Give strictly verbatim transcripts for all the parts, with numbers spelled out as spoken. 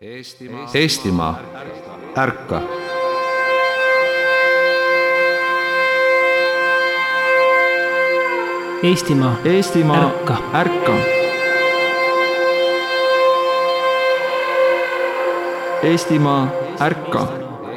Eestimaa, Eestimaa, ärka! Eestimaa, Eestimaa, ärka! ärka! Eestimaa, ärka!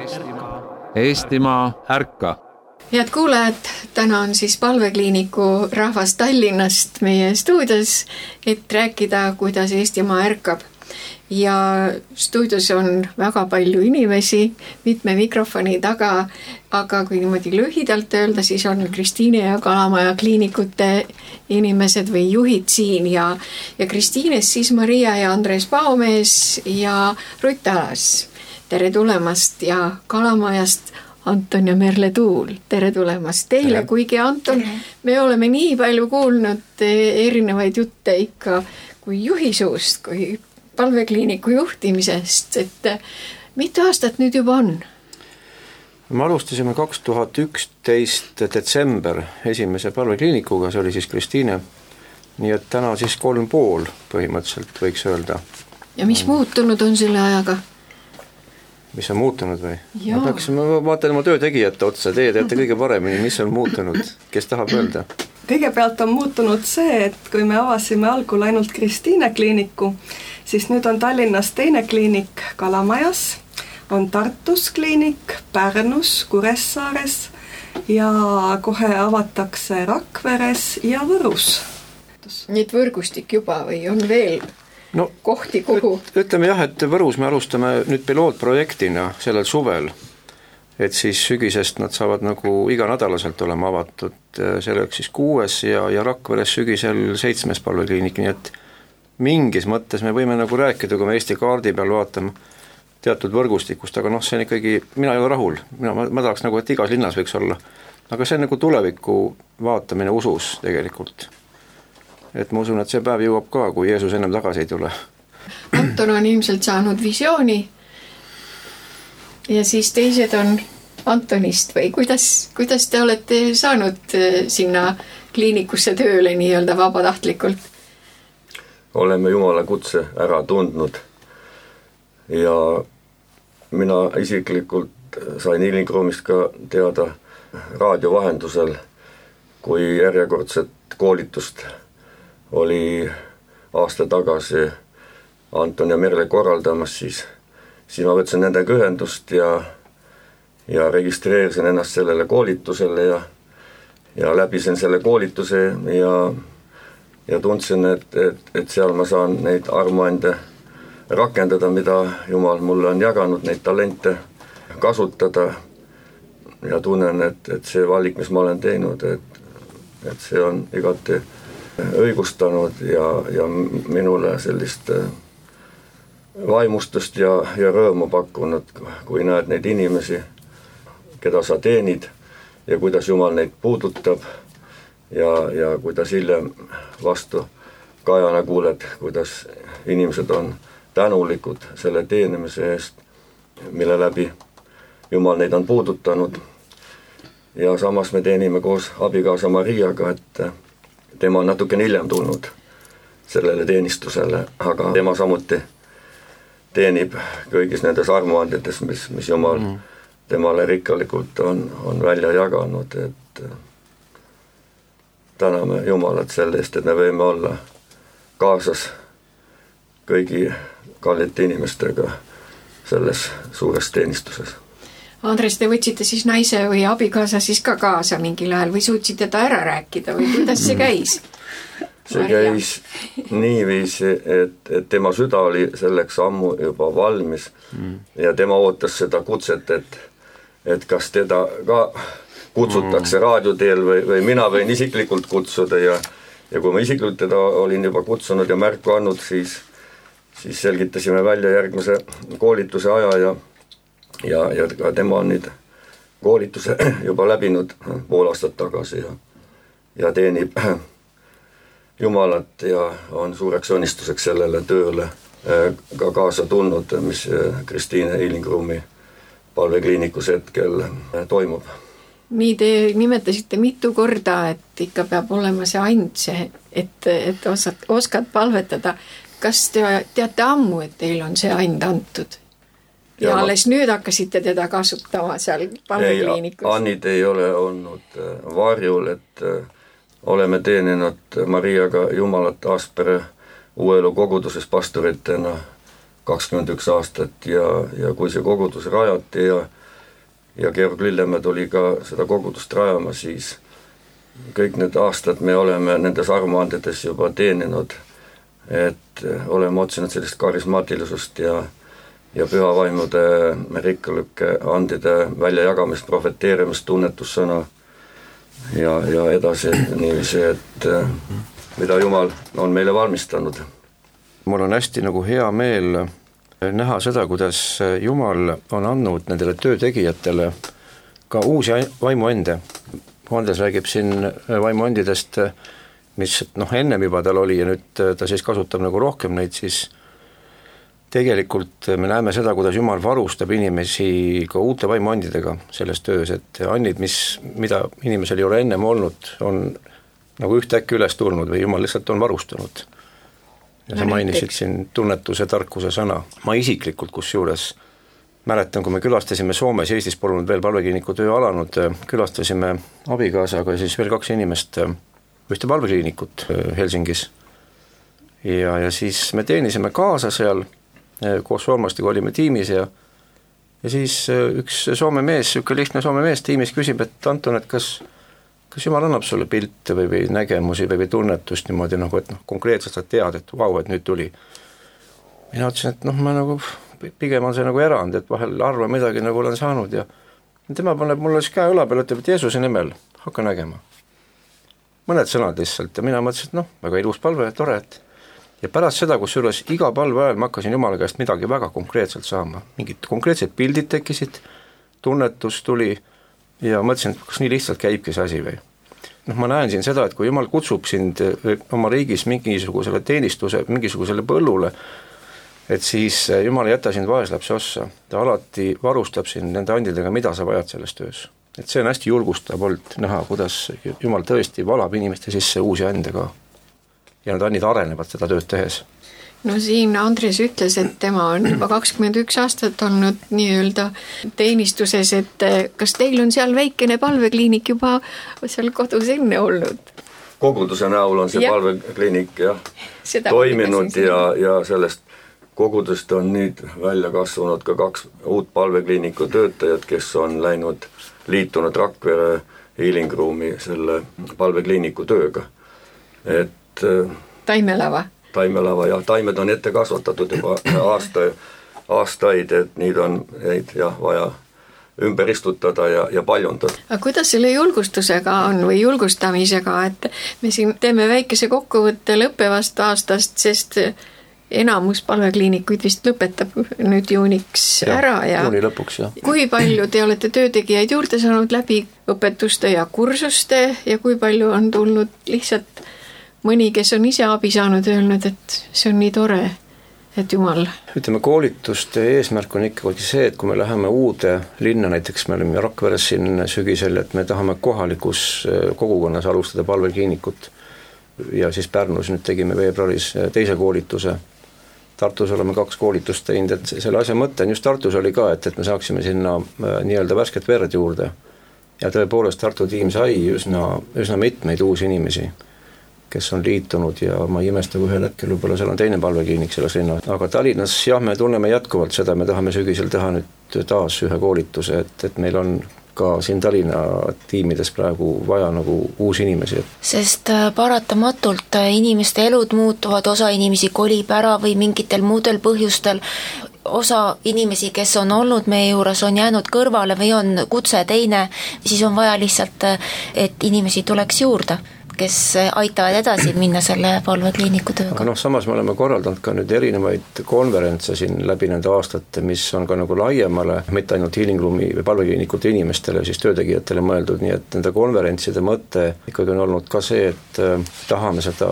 Eestimaa, ärka! Head kuulajad, täna on siis palvekliiniku rahvas Tallinnast meie stuudios, et rääkida, kuidas Eestimaa ärkab. Ja stuudios on väga palju inimesi, mitme mikrofoni taga, aga kui niimoodi lühidalt öelda, siis on Kristiine ja Kalamaja kliinikute inimesed või juhid siin ja, ja Kristiines siis Maria ja Andres Paomees ja Rutt Alas. Tere tulemast ja Kalamajast Anton ja Merle Tuul, tere tulemast teile, kuigi Anton, me oleme nii palju kuulnud erinevaid jutte ikka kui juhi suust, kui palvekliiniku juhtimisest, et mitu aastat nüüd juba on? Me alustasime kaks tuhat üksteist detsember esimese palvekliinikuga, see oli siis Kristiine, nii et täna siis kolm pool põhimõtteliselt võiks öelda. Ja mis muutunud on selle ajaga? Mis on muutunud või? Ma, peaks, ma vaatan oma töötegijate otsa, teie teate kõige paremini, mis on muutunud, kes tahab öelda? Kõigepealt on muutunud see, et kui me avasime algul ainult Kristiine kliiniku, siis nüüd on Tallinnas teine kliinik Kalamajas, on Tartus kliinik, Pärnus, Kuressaares ja kohe avatakse Rakveres ja Võrus. Nii et võrgustik juba või on veel no, kohti kuhu? Ütleme jah, et Võrus me alustame nüüd pilootprojektina sellel suvel, et siis sügisest nad saavad nagu iganädalaselt olema avatud, selleks siis kuues ja, ja Rakveres sügisel seitsmes palvekliinik, nii et mingis mõttes me võime nagu rääkida, kui me Eesti kaardi peal vaatame teatud võrgustikust, aga noh, see on ikkagi, mina ei ole rahul, mina, ma, ma tahaks nagu, et igas linnas võiks olla, aga see on nagu tuleviku vaatamine usus tegelikult. Et ma usun, et see päev jõuab ka, kui Jeesus ennem tagasi ei tule. Anton on ilmselt saanud visiooni ja siis teised on Antonist või kuidas, kuidas te olete saanud sinna kliinikusse tööle nii-öelda vabatahtlikult? Oleme Jumala kutse ära tundnud ja mina isiklikult sain Ilingruumist ka teada raadio vahendusel, kui järjekordset koolitust oli aasta tagasi Anton ja Merle korraldamas, siis, siis ma võtsin nendega ühendust ja, ja registreerisin ennast sellele koolitusele ja, ja läbisin selle koolituse ja ja tundsin, et, et, et seal ma saan neid armuande rakendada, mida Jumal mulle on jaganud, neid talente kasutada ja tunnen, et, et see valik, mis ma olen teinud, et, et see on igati õigustanud ja, ja minule sellist vaimustust ja, ja rõõmu pakkunud, kui näed neid inimesi, keda sa teenid ja kuidas Jumal neid puudutab ja, ja kuidas hiljem vastu kajana kuuled, kuidas inimesed on tänulikud selle teenimise eest, mille läbi Jumal neid on puudutanud. Ja samas me teenime koos abikaasa Mariaga, et tema on natuke hiljem tulnud sellele teenistusele, aga tema samuti teenib kõigis nendes armuandetes, mis, mis Jumal mm. temale rikkalikult on, on välja jaganud, et täname Jumalat selle eest, et me võime olla kaasas kõigi kallite inimestega selles suures teenistuses. Andres, te võtsite siis naise või abikaasa siis ka kaasa mingil ajal või suutsite ta ära rääkida või kuidas see käis? See Maria. Käis niiviisi, et, et tema süda oli selleks ammu juba valmis mm. ja tema ootas seda kutset, et, et kas teda ka kutsutakse raadioteel või, või mina võin isiklikult kutsuda ja, ja kui ma isiklikult teda olin juba kutsunud ja märku andnud, siis, siis selgitasime välja järgmise koolituse aja ja, ja, ja ka tema on nüüd koolituse juba läbinud pool aastat tagasi ja, ja teenib Jumalat ja on suureks õnnistuseks sellele tööle ka kaasa tulnud, mis Kristiine Ilingruumi palvekliinikus hetkel toimub. Nii te nimetasite mitu korda, et ikka peab olema see and see, et, et osad, oskad palvetada. kas te teate ammu, et teil on see and antud? Ja, ja alles ma... nüüd hakkasite teda kasutama seal palvekliinikus? Ei, annid ei ole olnud varjul, et oleme teeninud Mariaga Jumalat Aaspere Uuelu koguduses pastoritena kakskümmend üks aastat ja, ja kui see kogudus rajati ja, ja Georg Lillemäe tuli ka seda kogudust rajama, siis kõik need aastad me oleme nendes armuandedes juba teeninud, et oleme otsinud sellist karismaatilisust ja, ja pühavaimude rikkalike andide väljajagamist, profeteerimist, tunnetussõna ja, ja edasi niiviisi, et mida Jumal on meile valmistanud. Mul on hästi nagu hea meel näha seda, kuidas Jumal on andnud nendele töötegijatele ka uusi vaimuande. Andres räägib siin vaimuandidest, mis noh, ennem juba tal oli ja nüüd ta siis kasutab nagu rohkem neid, siis tegelikult me näeme seda, kuidas Jumal varustab inimesi ka uute vaimuandidega selles töös, et annid, mis, mida inimesel ei ole ennem olnud, on nagu ühtäkki üles tulnud või Jumal lihtsalt on varustanud. Ja sa mainisid siin tunnetuse, tarkuse sõna. Ma isiklikult kusjuures mäletan, kui me külastasime Soomes, Eestis polnud veel palvekliiniku töö alanud, külastasime abikaasaga ja siis veel kaks inimest ühte palvekliinikut Helsingis. Ja, ja siis me teenisime kaasa seal, koos Soomastiga olime tiimis ja, ja siis üks Soome mees, üks lihtne Soome mees tiimis küsib, et Anton, et kas, kas Jumal annab sulle pilte või, või nägemusi või, või tunnetust niimoodi, nagu, et noh, konkreetselt sa tead, et vau, et nüüd tuli. Mina ütlesin, et noh, ma nagu pigem on see nagu erand, et vahel arva midagi nagu olen saanud ja tema paneb mulle siis käe õla peale, ütleb, et Jeesuse nimel hakka nägema. Mõned sõnad lihtsalt ja mina mõtlesin, et noh, väga ilus palve, tore, et ja pärast seda, kus juures iga palve ajal ma hakkasin Jumala käest midagi väga konkreetselt saama. Mingid konkreetsed pildid tekkisid, tunnetus tuli ja mõtlesin, et kas nii lihtsalt käibki see asi või. Noh, ma näen siin seda, et kui Jumal kutsub sind oma riigis mingisugusele teenistuse, mingisugusele põllule, et siis Jumal ei jäta sind vaeslapse ossa, ta alati varustab sind nende andidega, mida sa vajad selles töös. Et see on hästi julgustav olnud näha, kuidas Jumal tõesti valab inimeste sisse uusi ande ka. Ja need andid arenevad seda tööd tehes. No siin Andres ütles, et tema on juba kakskümmend üks aastat olnud nii-öelda teenistuses, et kas teil on seal väikene palvekliinik juba seal kodus enne olnud? Koguduse näol on see ja. palvekliinik jah, seda toiminud ja, ja sellest kogudust on nüüd välja kasvanud ka kaks uut palvekliiniku töötajad, kes on läinud, liitunud Rakvere Healing-ruumi selle palvekliiniku tööga. Et Taimelava. Taimelava ja taimed on ette kasvatatud juba aasta, aastaid, et neid on neid jah, vaja ümber istutada ja, ja paljundada. Aga kuidas selle julgustusega on või julgustamisega, et me siin teeme väikese kokkuvõtte lõppevast aastast, sest enamus palvekliinikuid vist lõpetab nüüd juuniks ja, ära ja juuni lõpuks, jah. Kui palju te olete töötegijaid juurde saanud läbi õpetuste ja kursuste ja kui palju on tulnud lihtsalt mõni, kes on ise abi saanud öelnud, et see on nii tore, et Jumal. Ütleme, koolituste eesmärk on ikkagi see, et kui me läheme uude linna, näiteks me olime Rakveres siin sügisel, et me tahame kohalikus kogukonnas alustada palvekliinikut ja siis Pärnus nüüd tegime veebruaris teise koolituse. Tartus oleme kaks koolitust teinud, et selle asja mõte on just Tartus oli ka, et, et me saaksime sinna nii-öelda värsket verd juurde. Ja tõepoolest Tartu tiim sai üsna, üsna mitmeid uusi inimesi, kes on liitunud ja ma ei imesta, kui ühel hetkel võib-olla seal on teine palvekliinik selles linnas. Aga Tallinnas jah, me tunneme jätkuvalt seda, me tahame sügisel teha nüüd taas ühe koolituse, et, et meil on ka siin Tallinna tiimides praegu vaja nagu uusi inimesi. Sest paratamatult inimeste elud muutuvad, osa inimesi kolib ära või mingitel muudel põhjustel. Osa inimesi, kes on olnud meie juures, on jäänud kõrvale või on kutse teine, siis on vaja lihtsalt, et inimesi tuleks juurde, kes aitavad edasi minna selle palvekliiniku tööga. Aga noh, samas me oleme korraldanud ka nüüd erinevaid konverentse siin läbi nende aastate, mis on ka nagu laiemale, mitte ainult Healing-ruumi või palvekliinikute inimestele, siis töötegijatele mõeldud, nii et nende konverentside mõte ikkagi on olnud ka see, et tahame seda,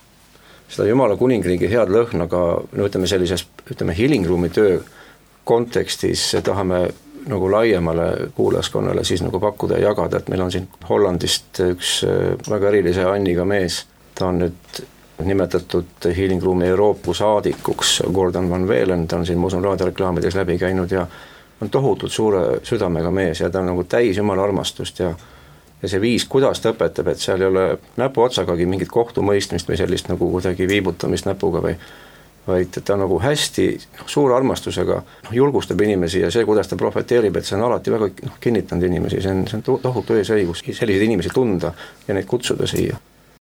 seda Jumala kuningriigi head lõhnaga, no ütleme sellises, ütleme Healing-ruumi töö kontekstis tahame nagu laiemale kuulajaskonnale siis nagu pakkuda ja jagada, et meil on siin Hollandist üks väga erilise Anniga mees, ta on nüüd nimetatud Healing Roomi Euroopa saadikuks, Gordon Van Velen, ta on siin, ma usun, raadioreklaamides läbi käinud ja on tohutult suure südamega mees ja ta on nagu täis jumala armastust ja ja see viis, kuidas ta õpetab, et seal ei ole näpu otsagagi mingit kohtumõistmist või sellist nagu kuidagi viibutamist näpuga või vaid ta nagu hästi suure armastusega julgustab inimesi ja see, kuidas ta profeteerib, et see on alati väga noh, kinnitanud inimesi, see on, see on tohutu eesõigus selliseid inimesi tunda ja neid kutsuda siia.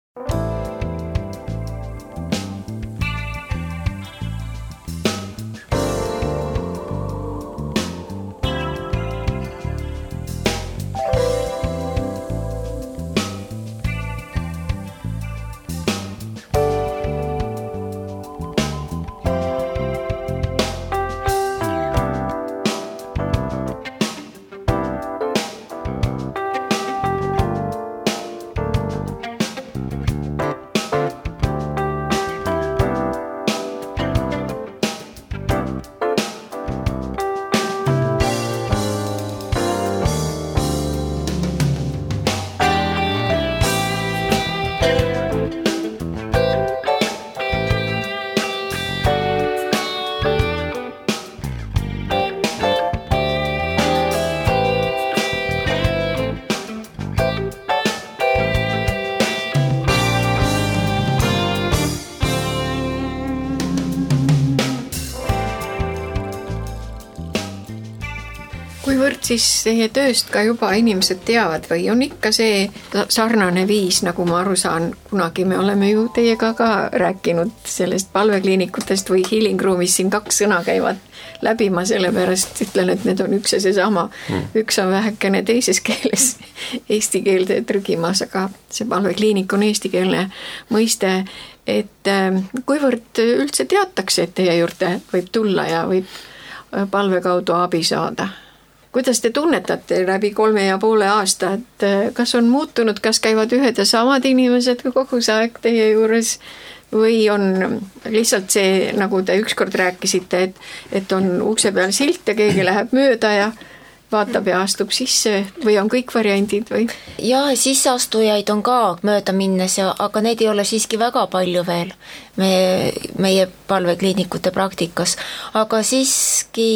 Kuivõrd siis teie tööst ka juba inimesed teavad või on ikka see sarnane viis, nagu ma aru saan, kunagi me oleme ju teiega ka rääkinud sellest palvekliinikutest või Healing Roomis, siin kaks sõna käivad läbi, ma sellepärast ütlen, et need on üks ja see sama. Mm. Üks on vähekene teises keeles eesti keelde trügimas, aga see palvekliinik on eestikeelne mõiste, et kuivõrd üldse teatakse, et teie juurde võib tulla ja võib palve kaudu abi saada? Kuidas te tunnetate läbi kolme ja poole aasta, et kas on muutunud, kas käivad ühed ja samad inimesed kogu see aeg teie juures või on lihtsalt see, nagu te ükskord rääkisite, et, et on ukse peal silt ja keegi läheb mööda ja vaatab ja astub sisse või on kõik variandid või? Jaa, sisseastujaid on ka mööda minnes, ja, aga neid ei ole siiski väga palju veel me, meie palvekliinikute praktikas. Aga siiski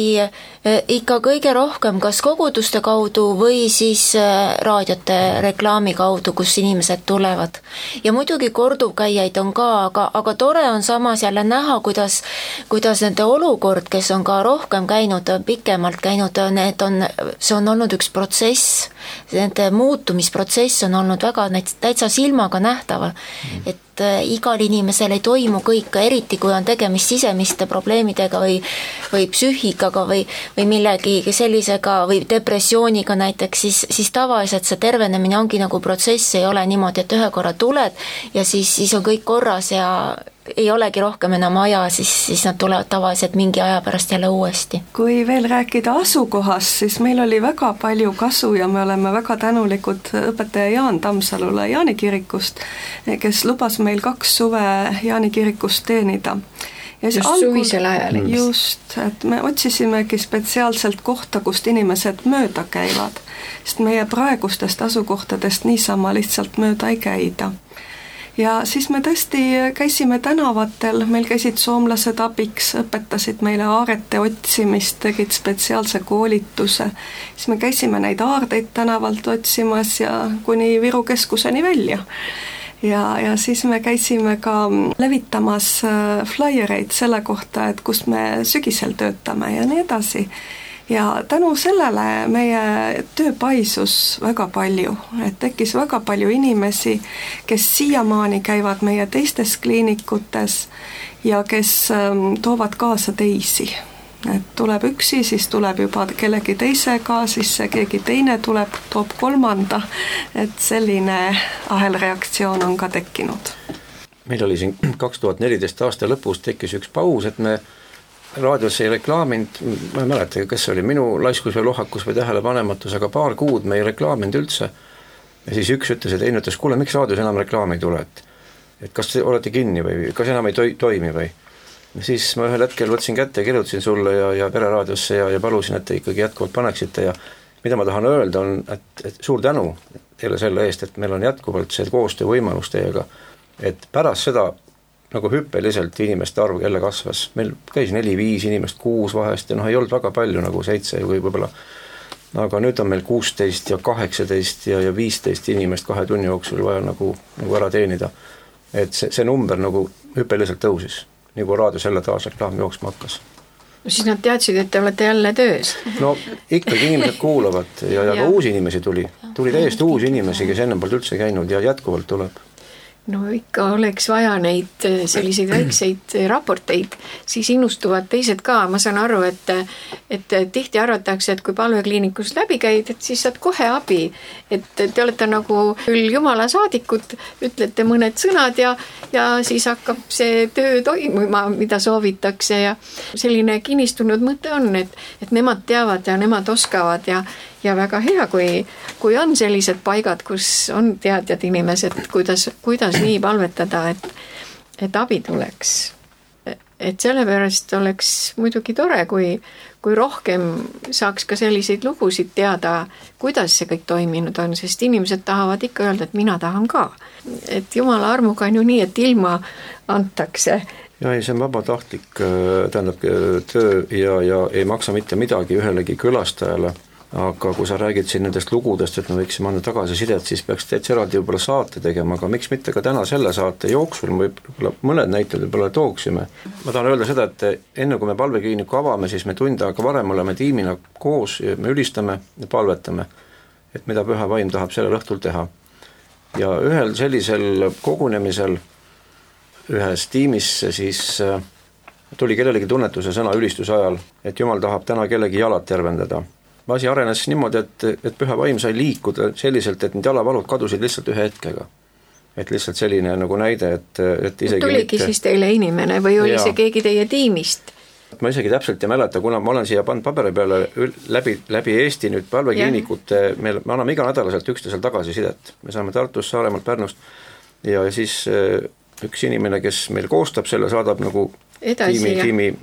ikka kõige rohkem kas koguduste kaudu või siis raadiote reklaami kaudu, kus inimesed tulevad. Ja muidugi korduvkäijaid on ka, aga, aga tore on samas jälle näha, kuidas, kuidas nende olukord, kes on ka rohkem käinud, pikemalt käinud, need on see on olnud üks protsess, nende muutumisprotsess on olnud väga täitsa silmaga nähtaval, et igal inimesel ei toimu kõik, eriti kui on tegemist sisemiste probleemidega või, või psüühikaga või, või millegi sellisega või depressiooniga näiteks, siis, siis tavaliselt see tervenemine ongi nagu protsess, ei ole niimoodi, et ühe korra tuled ja siis, siis on kõik korras ja ei olegi rohkem enam aja, siis, siis nad tulevad tavaliselt mingi aja pärast jälle uuesti. Kui veel rääkida asukohast, siis meil oli väga palju kasu ja me oleme väga tänulikud õpetaja Jaan Tammsalule Jaani kirikust, kes lubas meil kaks suve Jaani kirikust teenida. Ja just algul, suvisel ajal. Just, et me otsisimegi spetsiaalselt kohta, kust inimesed mööda käivad, sest meie praegustest asukohtadest niisama lihtsalt mööda ei käida. Ja siis me tõesti käisime tänavatel, meil käisid soomlased abiks, õpetasid meile aarete otsimist, tegid spetsiaalse koolituse. Siis me käisime neid aardeid tänavalt otsimas ja kuni Viru keskuseni välja. Ja, ja siis me käisime ka levitamas flyereid selle kohta, et kus me sügisel töötame ja nii edasi. Ja tänu sellele meie töö paisus väga palju, et tekkis väga palju inimesi, kes siiamaani käivad meie teistes kliinikutes ja kes toovad kaasa teisi. Et tuleb üksi, siis tuleb juba kellegi teisega, siis see keegi teine tuleb, toob kolmanda, et selline ahelreaktsioon on ka tekkinud. Meil oli siin kaks tuhat neliteist aasta lõpus tekkis üks paus, et me raadios ei reklaaminud, ma ei mäleta, kas see oli minu laiskus või lohakus või tähelepanematus, aga paar kuud me ei reklaaminud üldse. Ja siis üks ütles ja teine ütles, kuule, miks raadios enam reklaami ei tule, et, et kas te olete kinni või kas enam ei toi, toimi või. Ja siis ma ühel hetkel võtsin kätte ja kirjutasin sulle ja, ja pereraadiosse ja, ja palusin, et te ikkagi jätkuvalt paneksite ja mida ma tahan öelda on, et, et suur tänu teile selle eest, et meil on jätkuvalt see koostöö võimalus teiega, et pärast seda nagu hüppeliselt inimeste arv jälle kasvas, meil käis neli-viis inimest, kuus vahest ja noh, ei olnud väga palju nagu seitse või võib-olla, aga nüüd on meil kuusteist ja kaheksateist ja, ja viisteist inimest kahe tunni jooksul vaja nagu, nagu ära teenida. Et see, see number nagu hüppeliselt tõusis, nagu raadios jälle taas reklaam jooksma hakkas. No siis nad teadsid, et te olete jälle töös. No ikkagi inimesed kuulavad ja, ja, ja ka uusi inimesi tuli. Tuli täiesti uusi inimesi, kes enne pole üldse käinud ja jätkuvalt tuleb. No ikka oleks vaja neid selliseid väikseid raporteid, siis innustuvad teised ka. Ma saan aru, et, et tihti arvatakse, et kui palvekliinikus läbi käid, et siis saad kohe abi. Et te olete nagu küll jumala saadikud, ütlete mõned sõnad ja, ja siis hakkab see töö toimuma, mida soovitakse ja selline kinnistunud mõte on, et, et nemad teavad ja nemad oskavad ja Ja väga hea, kui, kui on sellised paigad, kus on teadjad inimesed, kuidas, kuidas nii palvetada, et, et abi tuleks. Et sellepärast oleks muidugi tore, kui, kui rohkem saaks ka selliseid lugusid teada, kuidas see kõik toiminud on, sest inimesed tahavad ikka öelda, et mina tahan ka. Et jumala armuga on ju nii, et ilma antakse. Ja ei, see on vabatahtlik tähendab, töö ja, ja ei maksa mitte midagi ühelegi külastajale. Aga kui sa räägid siin nendest lugudest, et me võiksime anda tagasisidet, siis peaks täitsa eraldi võib-olla saate tegema, aga miks mitte ka täna selle saate jooksul võib-olla mõned näited võib-olla tooksime. Ma tahan öelda seda, et enne kui me palvekliiniku avame, siis me tund aega varem oleme tiimina koos ja me ülistame ja palvetame, et mida Püha Vaim tahab sellel õhtul teha. Ja ühel sellisel kogunemisel ühes tiimis siis tuli kellelegi tunnetuse sõna ülistuse ajal, et Jumal tahab täna kellegi jalad tervendada. Asi arenes niimoodi, et, et Püha Vaim sai liikuda selliselt, et need jalavalud kadusid lihtsalt ühe hetkega. Et lihtsalt selline nagu näide, et, et isegi tuligi mitte... siis teile inimene või oli ja. See keegi teie tiimist? Ma isegi täpselt ei mäleta, kuna ma olen siia pannud paberi peale läbi, läbi Eesti nüüd palvekliinikut, me, me anname iga nädalaselt üksteisel tagasisidet. Me saame Tartust, Saaremaalt, Pärnust ja siis üks inimene, kes meil koostab selle, saadab nagu Edasi, tiimi,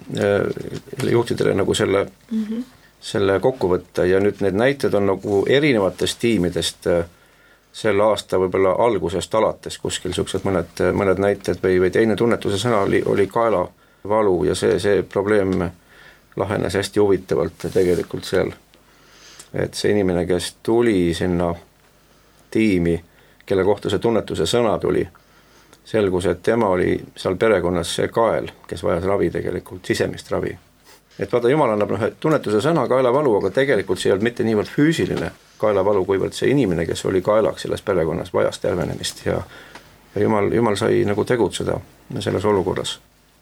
tiimi juhtidele nagu selle... Mm-hmm. selle kokku võtta ja nüüd need näited on nagu erinevatest tiimidest selle aasta võib-olla algusest alates kuskil siuksed mõned, mõned näited või, või teine tunnetuse sõna oli, oli kaelavalu ja see, see probleem lahenes hästi huvitavalt tegelikult seal. Et see inimene, kes tuli sinna tiimi, kelle kohta see tunnetuse sõna tuli, selgus, et tema oli seal perekonnas see kael, kes vajas ravi tegelikult, sisemist ravi. Et vaata, Jumal annab noh, tunnetuse sõna kaelavalu, aga tegelikult see ei olnud mitte niivõrd füüsiline kaelavalu, kuivõrd see inimene, kes oli kaelaks selles perekonnas, vajas tervenemist ja, ja Jumal, Jumal sai nagu tegutseda selles olukorras.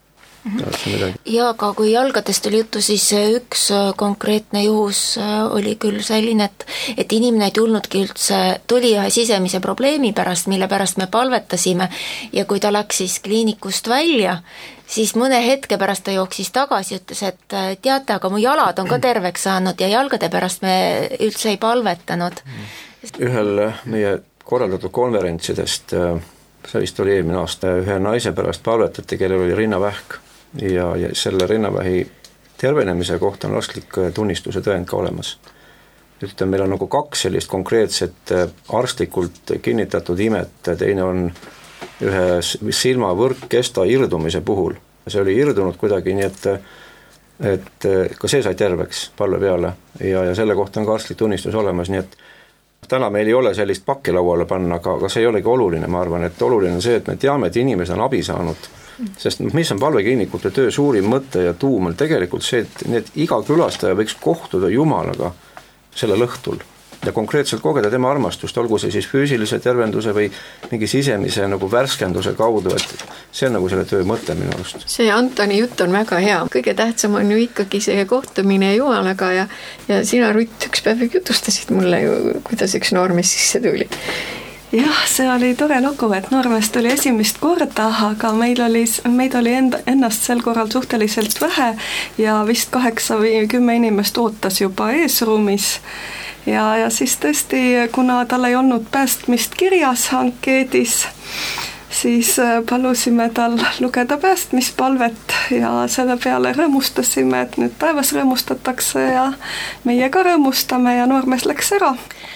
Mm-hmm. Ja aga kui jalgadest oli juttu, siis üks konkreetne juhus oli küll selline, et, et inimene ei tulnudki üldse, tuli ühe sisemise probleemi pärast, mille pärast me palvetasime ja kui ta läks siis kliinikust välja, siis mõne hetke pärast ta jooksis tagasi ja ütles, et teate, aga mu jalad on ka terveks saanud ja jalgade pärast me üldse ei palvetanud. Ühel meie korraldatud konverentsidest, see vist oli eelmine aasta, ühe naise pärast palvetati, kellel oli rinnavähk ja, ja selle rinnavähi tervenemise kohta on arstlik tunnistuse tõend ka olemas. Ütleme, meil on nagu kaks sellist konkreetset arstlikult kinnitatud imet, teine on ühe silma võrkkesta irdumise puhul. See oli irdunud kuidagi nii, et, et ka see sai terveks palve peale ja, ja selle kohta on ka arstlik tunnistus olemas, nii et täna meil ei ole sellist pakki lauale panna, aga, aga see ei olegi oluline, ma arvan, et oluline on see, et me teame, et inimesed on abi saanud, sest mis on palvekliinikute töö suurim mõte ja tuum on tegelikult see, et need iga külastaja võiks kohtuda Jumalaga sellel õhtul ja konkreetselt kogeda tema armastust, olgu see siis füüsilise tervenduse või mingi sisemise nagu värskenduse kaudu, et see on nagu selle töö mõte minu arust. See Antoni jutt on väga hea. Kõige tähtsam on ju ikkagi see kohtumine Jumalaga ja, ja sina, Rutt, üks päev jutustasid mulle ju, kuidas üks noormees sisse tuli. Jah, see oli tore lugu, et noormees tuli esimest korda, aga meil oli, meid oli enda, ennast sel korral suhteliselt vähe ja vist kaheksa või kümme inimest ootas juba eesruumis. Ja, ja siis tõesti, kuna tal ei olnud päästmist kirjas ankeedis, siis palusime tal lugeda päästmispalvet ja selle peale rõõmustasime, et nüüd päevas rõõmustatakse ja meie ka rõõmustame ja noormees läks ära.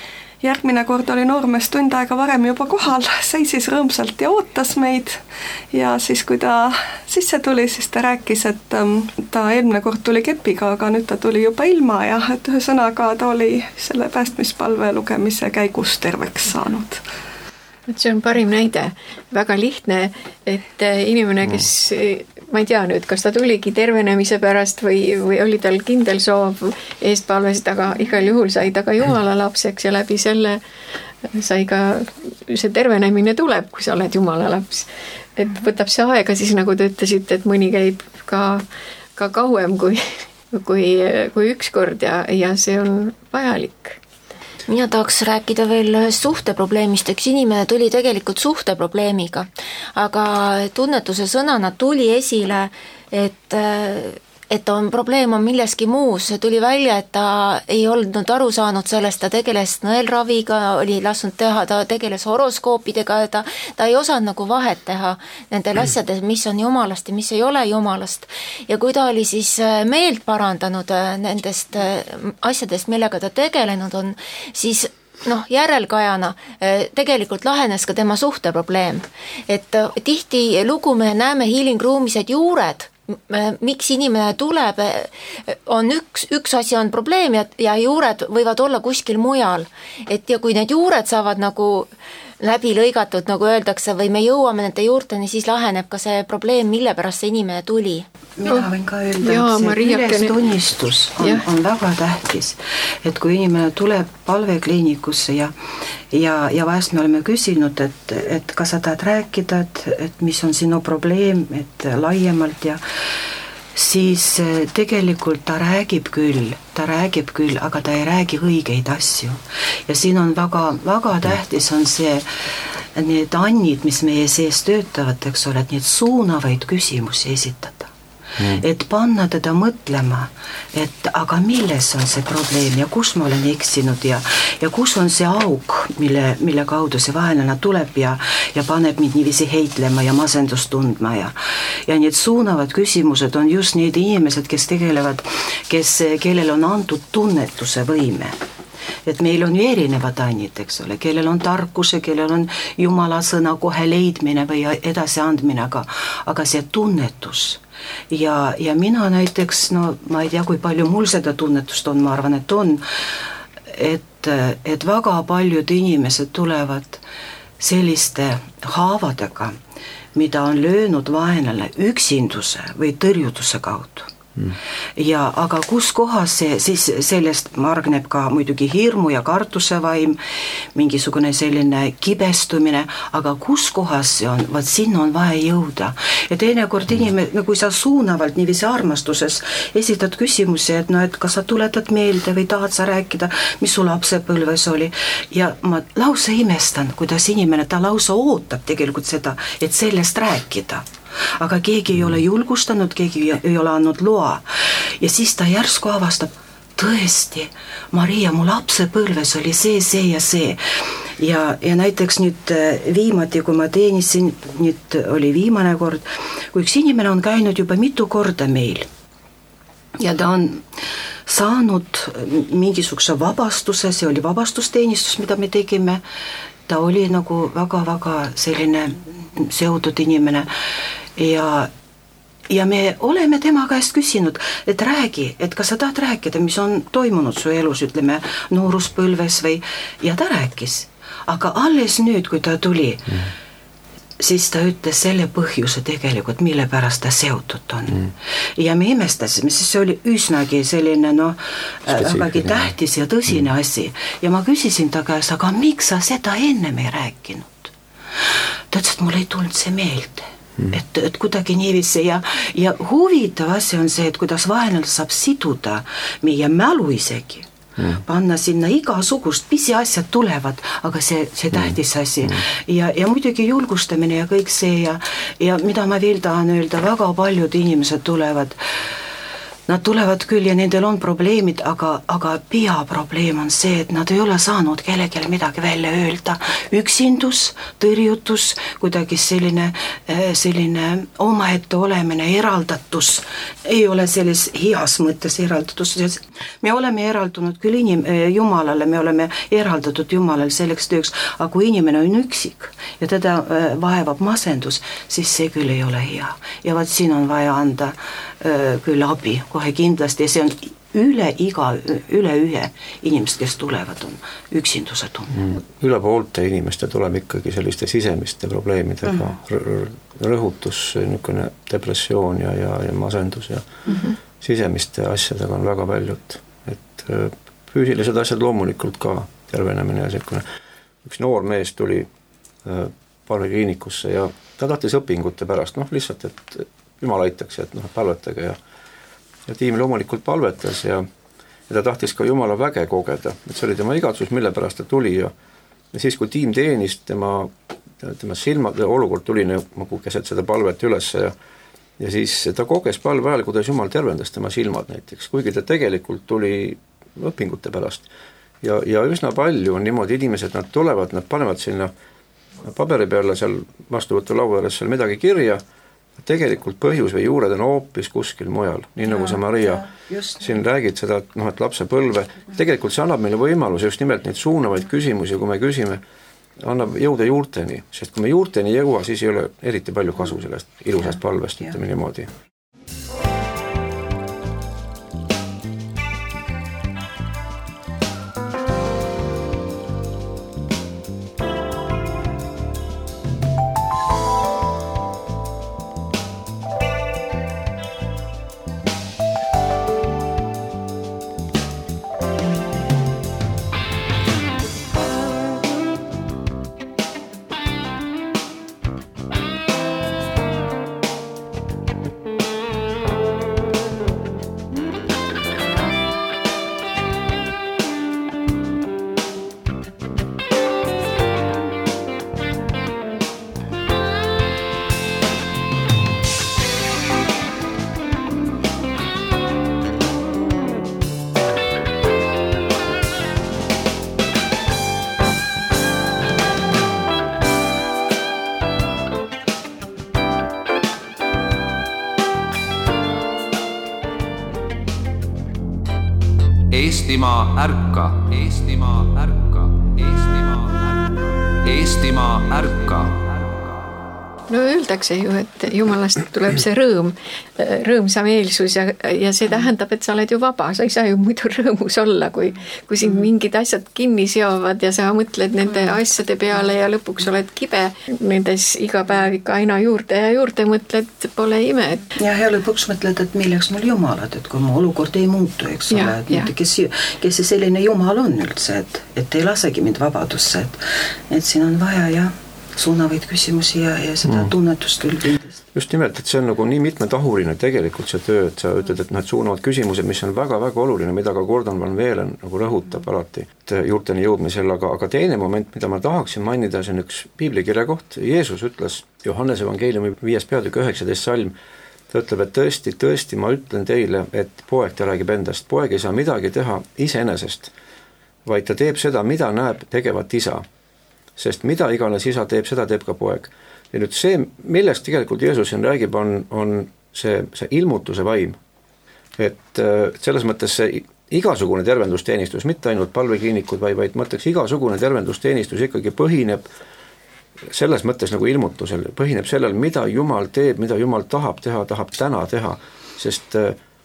järgmine kord oli noormees tund aega varem juba kohal, seisis rõõmsalt ja ootas meid ja siis, kui ta sisse tuli, siis ta rääkis, et ta eelmine kord tuli kepiga, aga nüüd ta tuli juba ilma ja et ühesõnaga ta oli selle päästmispalve lugemise käigus terveks saanud. Et see on parim näide, väga lihtne, et inimene, kes ma ei tea nüüd, kas ta tuligi tervenemise pärast või, või oli tal kindel soov eest palvest, aga igal juhul sai ta ka Jumala lapseks ja läbi selle sai ka see tervenemine tuleb, kui sa oled Jumala laps. Et võtab see aega siis, nagu te ütlesite, et mõni käib ka, ka kauem kui, kui, kui üks kord ja, ja see on vajalik. Mina tahaks rääkida veel ühest suhteprobleemist, üks inimene tuli tegelikult suhteprobleemiga, aga tunnetuse sõnana tuli esile, et, et on probleem on milleski muus, tuli välja, et ta ei olnud aru saanud sellest, ta tegeles nõelraviga, oli lasknud teha, ta tegeles horoskoopidega, ta, ta ei osanud nagu vahet teha nendel asjades, mis on jumalast ja mis ei ole jumalast. Ja kui ta oli siis meelt parandanud nendest asjadest, millega ta tegelenud on, siis noh, järelkajana tegelikult lahenes ka tema suhteprobleem. Et tihti lugu me näeme healing room'is, et juured, miks inimene tuleb, on üks, üks asi on probleem ja, ja juured võivad olla kuskil mujal. Et ja kui need juured saavad nagu läbi lõigatud, nagu öeldakse, või me jõuame nende juurteni, siis laheneb ka see probleem, mille pärast see inimene tuli. Mina võin ka öelda, ja, et see ülestunnistus on, on väga tähtis, et kui inimene tuleb palvekliinikusse ja, ja, ja vahest me oleme küsinud, et, et kas sa tahad rääkida, et, et mis on sinu probleem, et laiemalt ja siis tegelikult ta räägib küll, ta räägib küll, aga ta ei räägi õigeid asju. Ja siin on väga, väga tähtis on see, need annid, mis meie sees töötavad, eks ole, et need suunavaid küsimusi esitada. Mm. Et panna teda mõtlema, et aga milles on see probleem ja kus ma olen eksinud ja, ja kus on see auk, mille, mille kaudu see vaenlane tuleb ja, ja paneb mind niiviisi heitlema ja masendust tundma ja, ja need suunavad küsimused on just need inimesed, kes tegelevad, kes, kellel on antud tunnetuse võime. Et meil on ju erinevad annid, eks ole, kellel on tarkuse, kellel on Jumala sõna kohe leidmine või edasiandmine, aga, aga see tunnetus. Ja, ja mina näiteks, no ma ei tea, kui palju mul seda tunnetust on, ma arvan, et on, et, et väga paljud inimesed tulevad selliste haavadega, mida on löönud vaenlane üksinduse või tõrjutuse kaudu. Mm. Ja aga kus kohas see, siis sellest margneb ka muidugi hirmu ja kartuse vaim, mingisugune selline kibestumine, aga kus kohas see on, vaat sinna on vaja jõuda. Ja teinekord inimene, kui sa suunavalt niiviisi armastuses esitad küsimusi, et no, et kas sa tuletad meelde või tahad sa rääkida, mis su lapsepõlves oli, ja ma lausa imestan, kuidas inimene, ta lausa ootab tegelikult seda, et sellest rääkida. Aga keegi ei ole julgustanud, keegi ei ole andnud loa. Ja siis ta järsku avastab, tõesti, Maria, mu lapsepõlves oli see, see ja see. Ja, ja näiteks nüüd viimati, kui ma teenisin, nüüd oli viimane kord, kui üks inimene on käinud juba mitu korda meil. Ja ta on saanud mingisuguse vabastuse, see oli vabastusteenistus, mida me tegime. Ta oli nagu väga-väga selline seotud inimene. Ja, ja me oleme tema käest küsinud, et räägi, et kas sa tahad rääkida, mis on toimunud su elus, ütleme, nooruspõlves või, ja ta rääkis. Aga alles nüüd, kui ta tuli, mm. siis ta ütles selle põhjuse tegelikult, mille pärast ta seotud on. Mm. Ja me imestasime, siis see oli üsnagi selline, no, vägagi tähtis ja tõsine mm. asi. Ja ma küsisin ta käest, aga miks sa seda ennem ei rääkinud? Ta ütles, et mul ei tulnud see meelde. Mm. Et, et kuidagi niiviisi ja, ja huvitav asi on see, et kuidas vaenlane saab siduda meie mälu isegi, mm. panna sinna igasugust, pisiasjad tulevad, aga see, see tähtis asi mm. ja, ja muidugi julgustamine ja kõik see ja, ja mida ma veel tahan öelda, väga paljud inimesed tulevad nad tulevad küll ja nendel on probleemid, aga, aga peaprobleem on see, et nad ei ole saanud kellelegi midagi välja öelda. Üksindus, tõrjutus, kuidagi selline, selline omaette olemine, eraldatus, ei ole selles heas mõttes eraldatus. Me oleme eraldunud küll inim, Jumalale, me oleme eraldatud Jumalale selleks tööks, aga kui inimene on üksik ja teda vaevab masendus, siis see küll ei ole hea. Ja vaat siin on vaja anda öö, küll abi kohe kindlasti ja see on üle iga, üle ühe inimest, kes tulevad, on üksinduse tunne. Mm. Üle poolte inimeste tuleb ikkagi selliste sisemiste probleemidega, mm. rõhutus, niisugune depressioon ja, ja, ja masendus ja mm-hmm. sisemiste asjadega on väga paljud. Et füüsilised asjad loomulikult ka tervenemine ja selline. Üks noor mees tuli palvekliinikusse ja ta tahtis õpingute pärast, noh lihtsalt, et Jumal aitaks, et noh, palvetage ja ja tiim loomulikult palvetas ja, ja ta tahtis ka Jumala väge kogeda, et see oli tema igatsus, mille pärast ta tuli ja, ja siis, kui tiim teenis, tema, tema silmad, olukord tuli nagu keset seda palvet üles ja, ja siis ta koges palve ajal, kuidas Jumal tervendas tema silmad näiteks, kuigi ta tegelikult tuli õpingute pärast ja, ja üsna palju on niimoodi inimesed, nad tulevad, nad panevad sinna paberi peale seal vastuvõtu laua ääres seal midagi kirja, tegelikult põhjus või juured on hoopis kuskil mujal, nii nagu sa Maria siin räägid seda, et, noh, et lapse põlve, tegelikult see annab meile võimaluse just nimelt neid suunavaid küsimusi, kui me küsime, annab jõuda juurteni, sest kui me juurteni jõua, siis ei ole eriti palju kasu sellest ilusast palvest, ütleme niimoodi. Eestimaa ärka, Eestimaa ärka, Eestimaa ärka, Eestimaa ärka. No öeldakse ju, et Jumalast tuleb see rõõm, rõõmsameelsus ja, ja see tähendab, et sa oled ju vaba, sa ei saa ju muidu rõõmus olla, kui, kui sind mingid asjad kinni seovad ja sa mõtled nende asjade peale ja lõpuks oled kibe nendes iga päev ikka aina juurde ja juurde mõtled, pole ime. Et... Ja, ja lõpuks mõtled, et milleks mul Jumalad, et kui mu olukord ei muutu, eks ole, et mitte, kes, kes see selline Jumal on üldse, et, et ei lasegi mind vabadusse, et, et siin on vaja ja suunavaid küsimusi ja, ja seda mm. tunnetust küll kindlasti. Just nimelt, et see on nagu nii mitmetahuline tegelikult see töö, et sa ütled, et need suunavad küsimused, mis on väga-väga oluline, mida ka Gordon Van Velen nagu rõhutab alati juurteni jõudmisel, aga, aga teine moment, mida ma tahaksin mainida, see on üks piiblikirja koht. Jeesus ütles Johannese evangeeliumi viies peatükk üheksateist salm, ta ütleb, et tõesti, tõesti, ma ütlen teile, et poeg ta räägib endast, poeg ei saa midagi teha iseenesest, vaid ta teeb seda, mida näeb tegevat isa. Sest mida iganes isa teeb, seda teeb ka poeg. Ja nüüd see, millest tegelikult Jeesus siin räägib, on, on see, see ilmutuse vaim. Et selles mõttes see igasugune tervendusteenistus, mitte ainult palvekliinikud, vaid, vaid mõtleks igasugune tervendusteenistus ikkagi põhineb selles mõttes nagu ilmutusel, põhineb sellel, mida Jumal teeb, mida Jumal tahab teha, tahab täna teha. Sest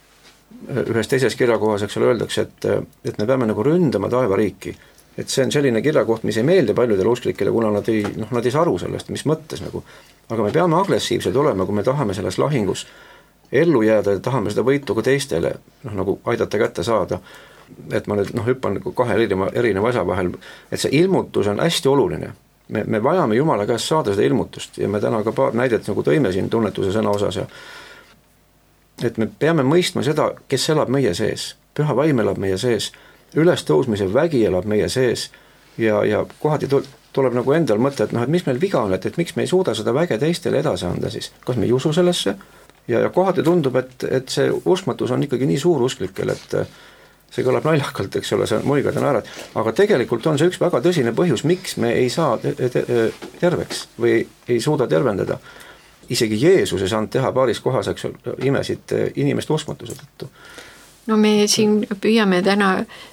ühes teises kirjakohas, eks ole, öeldakse, et, et me peame nagu ründama taevariiki. Et see on selline kirjakoht, mis ei meeldi paljudele usklikele, kuna nad ei, noh, nad ei saa aru sellest, mis mõttes nagu. Aga me peame agressiivsed olema, kui me tahame selles lahingus ellu jääda ja tahame seda võitu ka teistele, noh, nagu aidata kätte saada. Et ma nüüd, noh, hüppan nagu kahe erineva, erineva asja vahel, et see ilmutus on hästi oluline. Me, me vajame Jumala käest saada seda ilmutust ja me täna ka paar näidet nagu tõime siin tunnetuse sõna osas ja et me peame mõistma seda, kes elab meie sees. Püha vaim elab meie sees. Üles tõusmise vägi elab meie sees ja, ja kohati tuleb nagu endal mõte, et noh, et mis meil viga on, et, et miks me ei suuda seda väge teistele edasi anda siis, kas me ei usu sellesse ja, ja kohati tundub, et, et see uskmatus on ikkagi nii suur usklikel, et see kõlab naljakalt, eks ole, see muigad ja naerad, aga tegelikult on see üks väga tõsine põhjus, miks me ei saa terveks või ei suuda tervendada. Isegi Jeesus ei saanud teha paaris kohas, eks imesid inimeste uskmatuse tõttu. No me siin püüame täna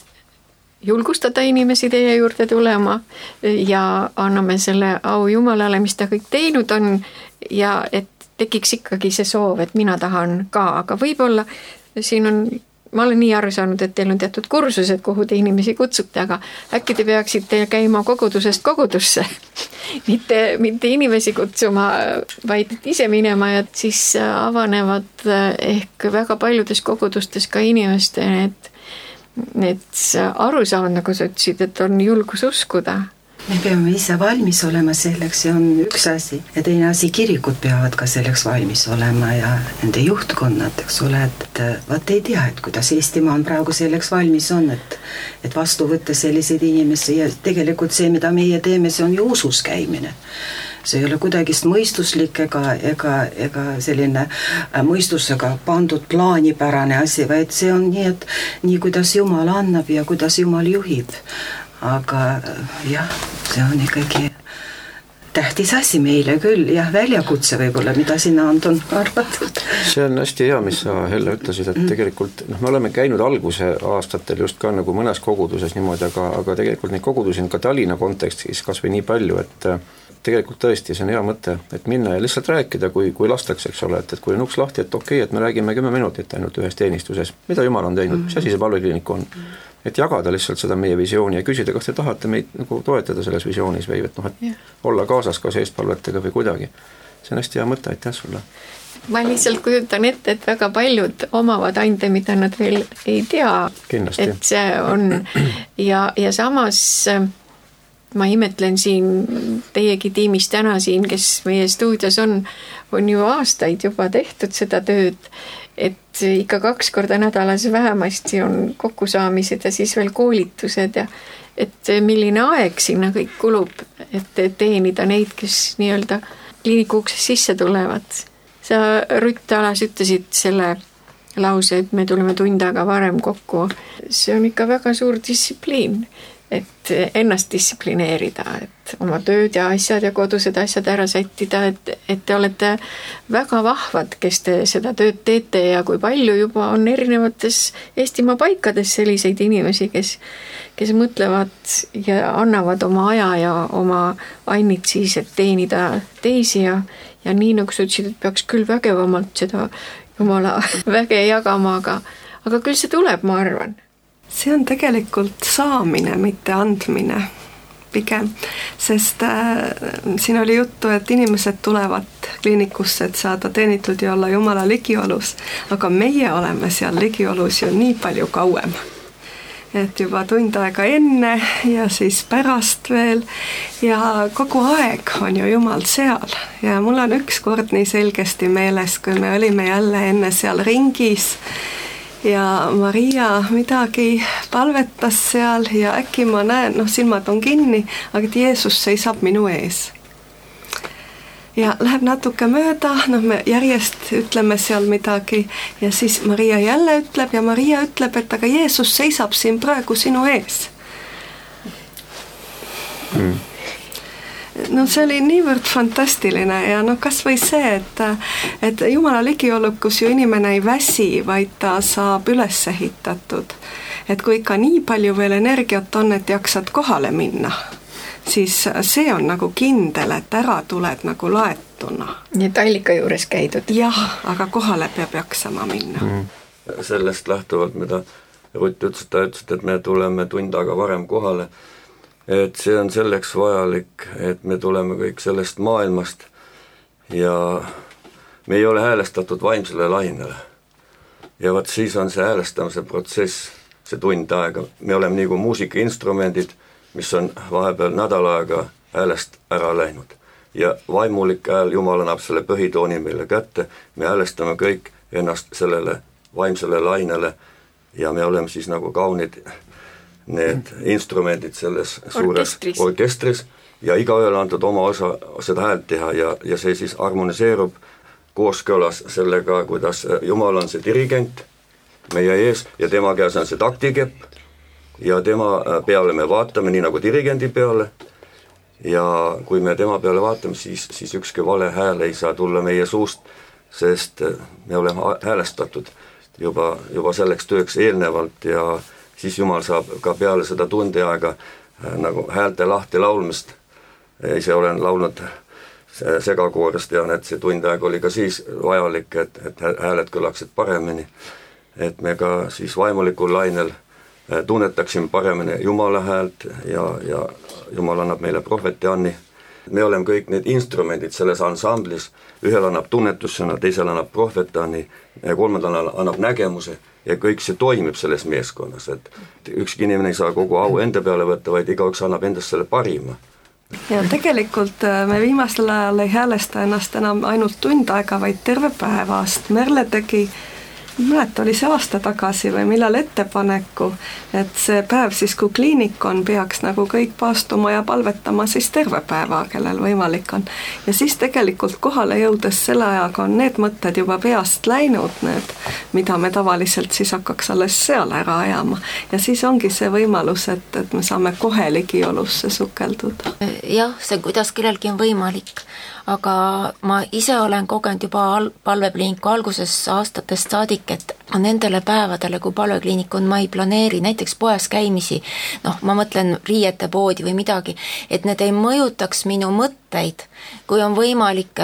julgustada inimesi teie juurde tulema ja anname selle au Jumalale, mis ta kõik teinud on ja et tekiks ikkagi see soov, et mina tahan ka, aga võib-olla siin on, ma olen nii aru saanud, et teil on teatud kursused, kuhu te inimesi kutsute, aga äkki te peaksite käima kogudusest kogudusse, mitte, mitte inimesi kutsuma, vaid ise minema ja siis avanevad ehk väga paljudes kogudustes ka inimeste need, need arusaavad, nagu sa ütlesid, et on julgus uskuda. Me peame ise valmis olema selleks, see on üks asi. Ja teine asi, kirikud peavad ka selleks valmis olema ja nende juhtkonnad, eks ole, et vaat ei tea, et kuidas Eestimaa on praegu selleks valmis on, et, et vastu võtta selliseid inimesi ja tegelikult see, mida meie teeme, see on ju usus käimine. See ei ole kuidagist mõistuslik ega, ega, ega selline mõistusega pandud plaanipärane asi, vaid see on nii, et nii kuidas Jumal annab ja kuidas Jumal juhib. Aga jah, see on ikkagi tähtis asi meile küll, jah, väljakutse võib-olla, mida sina Anton arvatud. See on hästi hea, mis sa Helle ütlesid, et tegelikult noh, me oleme käinud alguse aastatel just ka nagu mõnes koguduses niimoodi, aga, aga tegelikult neid kogudusi on ka Tallinna kontekstis kas või nii palju, et tegelikult tõesti see on hea mõte, et minna ja lihtsalt rääkida, kui, kui lastakse, eks ole, et, et kui on uks lahti, et okei, et me räägime kümme minutit ainult ühes teenistuses, mida Jumal on teinud, mis asi see palvekliinik on. Et jagada lihtsalt seda meie visiooni ja küsida, kas te tahate meid nagu toetada selles visioonis või et noh, et yeah. olla kaasas ka seestpalvetega või kuidagi. See on hästi hea mõte, aitäh sulle. Ma lihtsalt kujutan ette, et väga paljud omavad ande, mida nad veel ei tea. Kindlasti. Et see on ja, ja samas ma imetlen siin teiegi tiimis täna siin, kes meie stuudios on, on ju aastaid juba tehtud seda tööd, et ikka kaks korda nädalas vähemasti on kokkusaamised ja siis veel koolitused ja et milline aeg sinna kõik kulub, et teenida neid, kes nii-öelda kliiniku uksest sisse tulevad. Sa Rutt alas ütlesid selle lause, et me tuleme tund aega varem kokku. See on ikka väga suur distsipliin, et ennast distsiplineerida, et oma tööd ja asjad ja kodused asjad ära sättida, et, et te olete väga vahvad, kes te seda tööd teete ja kui palju juba on erinevates Eestimaa paikades selliseid inimesi, kes, kes mõtlevad ja annavad oma aja ja oma annid siis, et teenida teisi ja, ja nii nagu sa ütlesid, et peaks küll vägevamalt seda Jumala väge jagama, aga, aga küll see tuleb, ma arvan. See on tegelikult saamine, mitte andmine pigem, sest äh, siin oli juttu, et inimesed tulevad kliinikusse, et saada teenitud ja olla Jumala ligiolus, aga meie oleme seal ligiolus ju nii palju kauem. Et juba tund aega enne ja siis pärast veel ja kogu aeg on ju Jumal seal ja mul on üks kord nii selgesti meeles, kui me olime jälle enne seal ringis ja Maria midagi palvetas seal ja äkki ma näen, noh silmad on kinni, aga Jeesus seisab minu ees. Ja läheb natuke mööda, noh me järjest ütleme seal midagi ja siis Maria jälle ütleb ja Maria ütleb, et aga Jeesus seisab siin praegu sinu ees. Mm. No see oli niivõrd fantastiline ja no kas või see, et, et Jumala ligiolukus ju inimene ei väsi, vaid ta saab üles ehitatud. Et kui ikka nii palju veel energiat on, et jaksad kohale minna, siis see on nagu kindel, et ära tuled nagu laetuna. Nii et allika juures käidud. Jah, aga kohale peab jaksama minna. Mm. Sellest lähtuvalt, mida Rutt ütles, ta ütles, et me tuleme tund aega varem kohale, et see on selleks vajalik, et me tuleme kõik sellest maailmast ja me ei ole häälestatud vaimsele lainele. Ja vaat siis on see häälestamise protsess, see tund aega. Me oleme nagu muusikainstrumendid, mis on vahepeal nädal aega häälest ära läinud. Ja vaimulik hääl, Jumal annab selle põhitooni meile kätte, me häälestame kõik ennast sellele vaimsele lainele ja me oleme siis nagu kaunid need instrumendid selles suures orkestris, orkestris ja igaühel antud oma osa seda häält teha ja, ja see siis harmoniseerub kooskõlas sellega, kuidas Jumal on see dirigent meie ees ja tema käes on see taktikepp ja tema peale me vaatame nii nagu dirigendi peale ja kui me tema peale vaatame, siis, siis ükski vale hääl ei saa tulla meie suust, sest me oleme häälestatud juba, juba selleks tööks eelnevalt ja siis Jumal saab ka peale seda tunde aega nagu häälte lahti laulmist. Ise olen laulnud segakoorist, tean, et see tund aeg oli ka siis vajalik, et, et hääled kõlaksid paremini. Et me ka siis vaimulikul lainel tunnetaksime paremini Jumala häält ja, ja Jumal annab meile prohveti Anni. Me oleme kõik need instrumendid selles ansamblis, ühel annab tunnetussõna, teisel annab prohveti Anni, kolmandal annab nägemuse ja kõik see toimib selles meeskonnas, et ükski inimene ei saa kogu au enda peale võtta, vaid igaüks annab endast selle parima. Ja tegelikult me viimasel ajal ei häälesta ennast enam ainult tund aega, vaid terve päevast. Merle tegi, mõned oli see aasta tagasi või millal ettepaneku, et see päev siis, kui kliinik on, peaks nagu kõik paastuma ja palvetama siis terve päeva, kellel võimalik on. Ja siis tegelikult kohale jõudes selle ajaga on need mõtted juba peast läinud, need, mida me tavaliselt siis hakkaks alles seal ära ajama. Ja siis ongi see võimalus, et, et me saame kohe ligiolusse sukelduda. Jah, see kuidas kellelgi on võimalik, aga ma ise olen kogenud juba palvekliiniku alguses aastatest saadik, et nendele päevadele, kui palvekliinik on, ma ei planeeri näiteks poes käimisi, noh, ma mõtlen riiete poodi või midagi, et need ei mõjutaks minu mõtteid, kui on võimalik,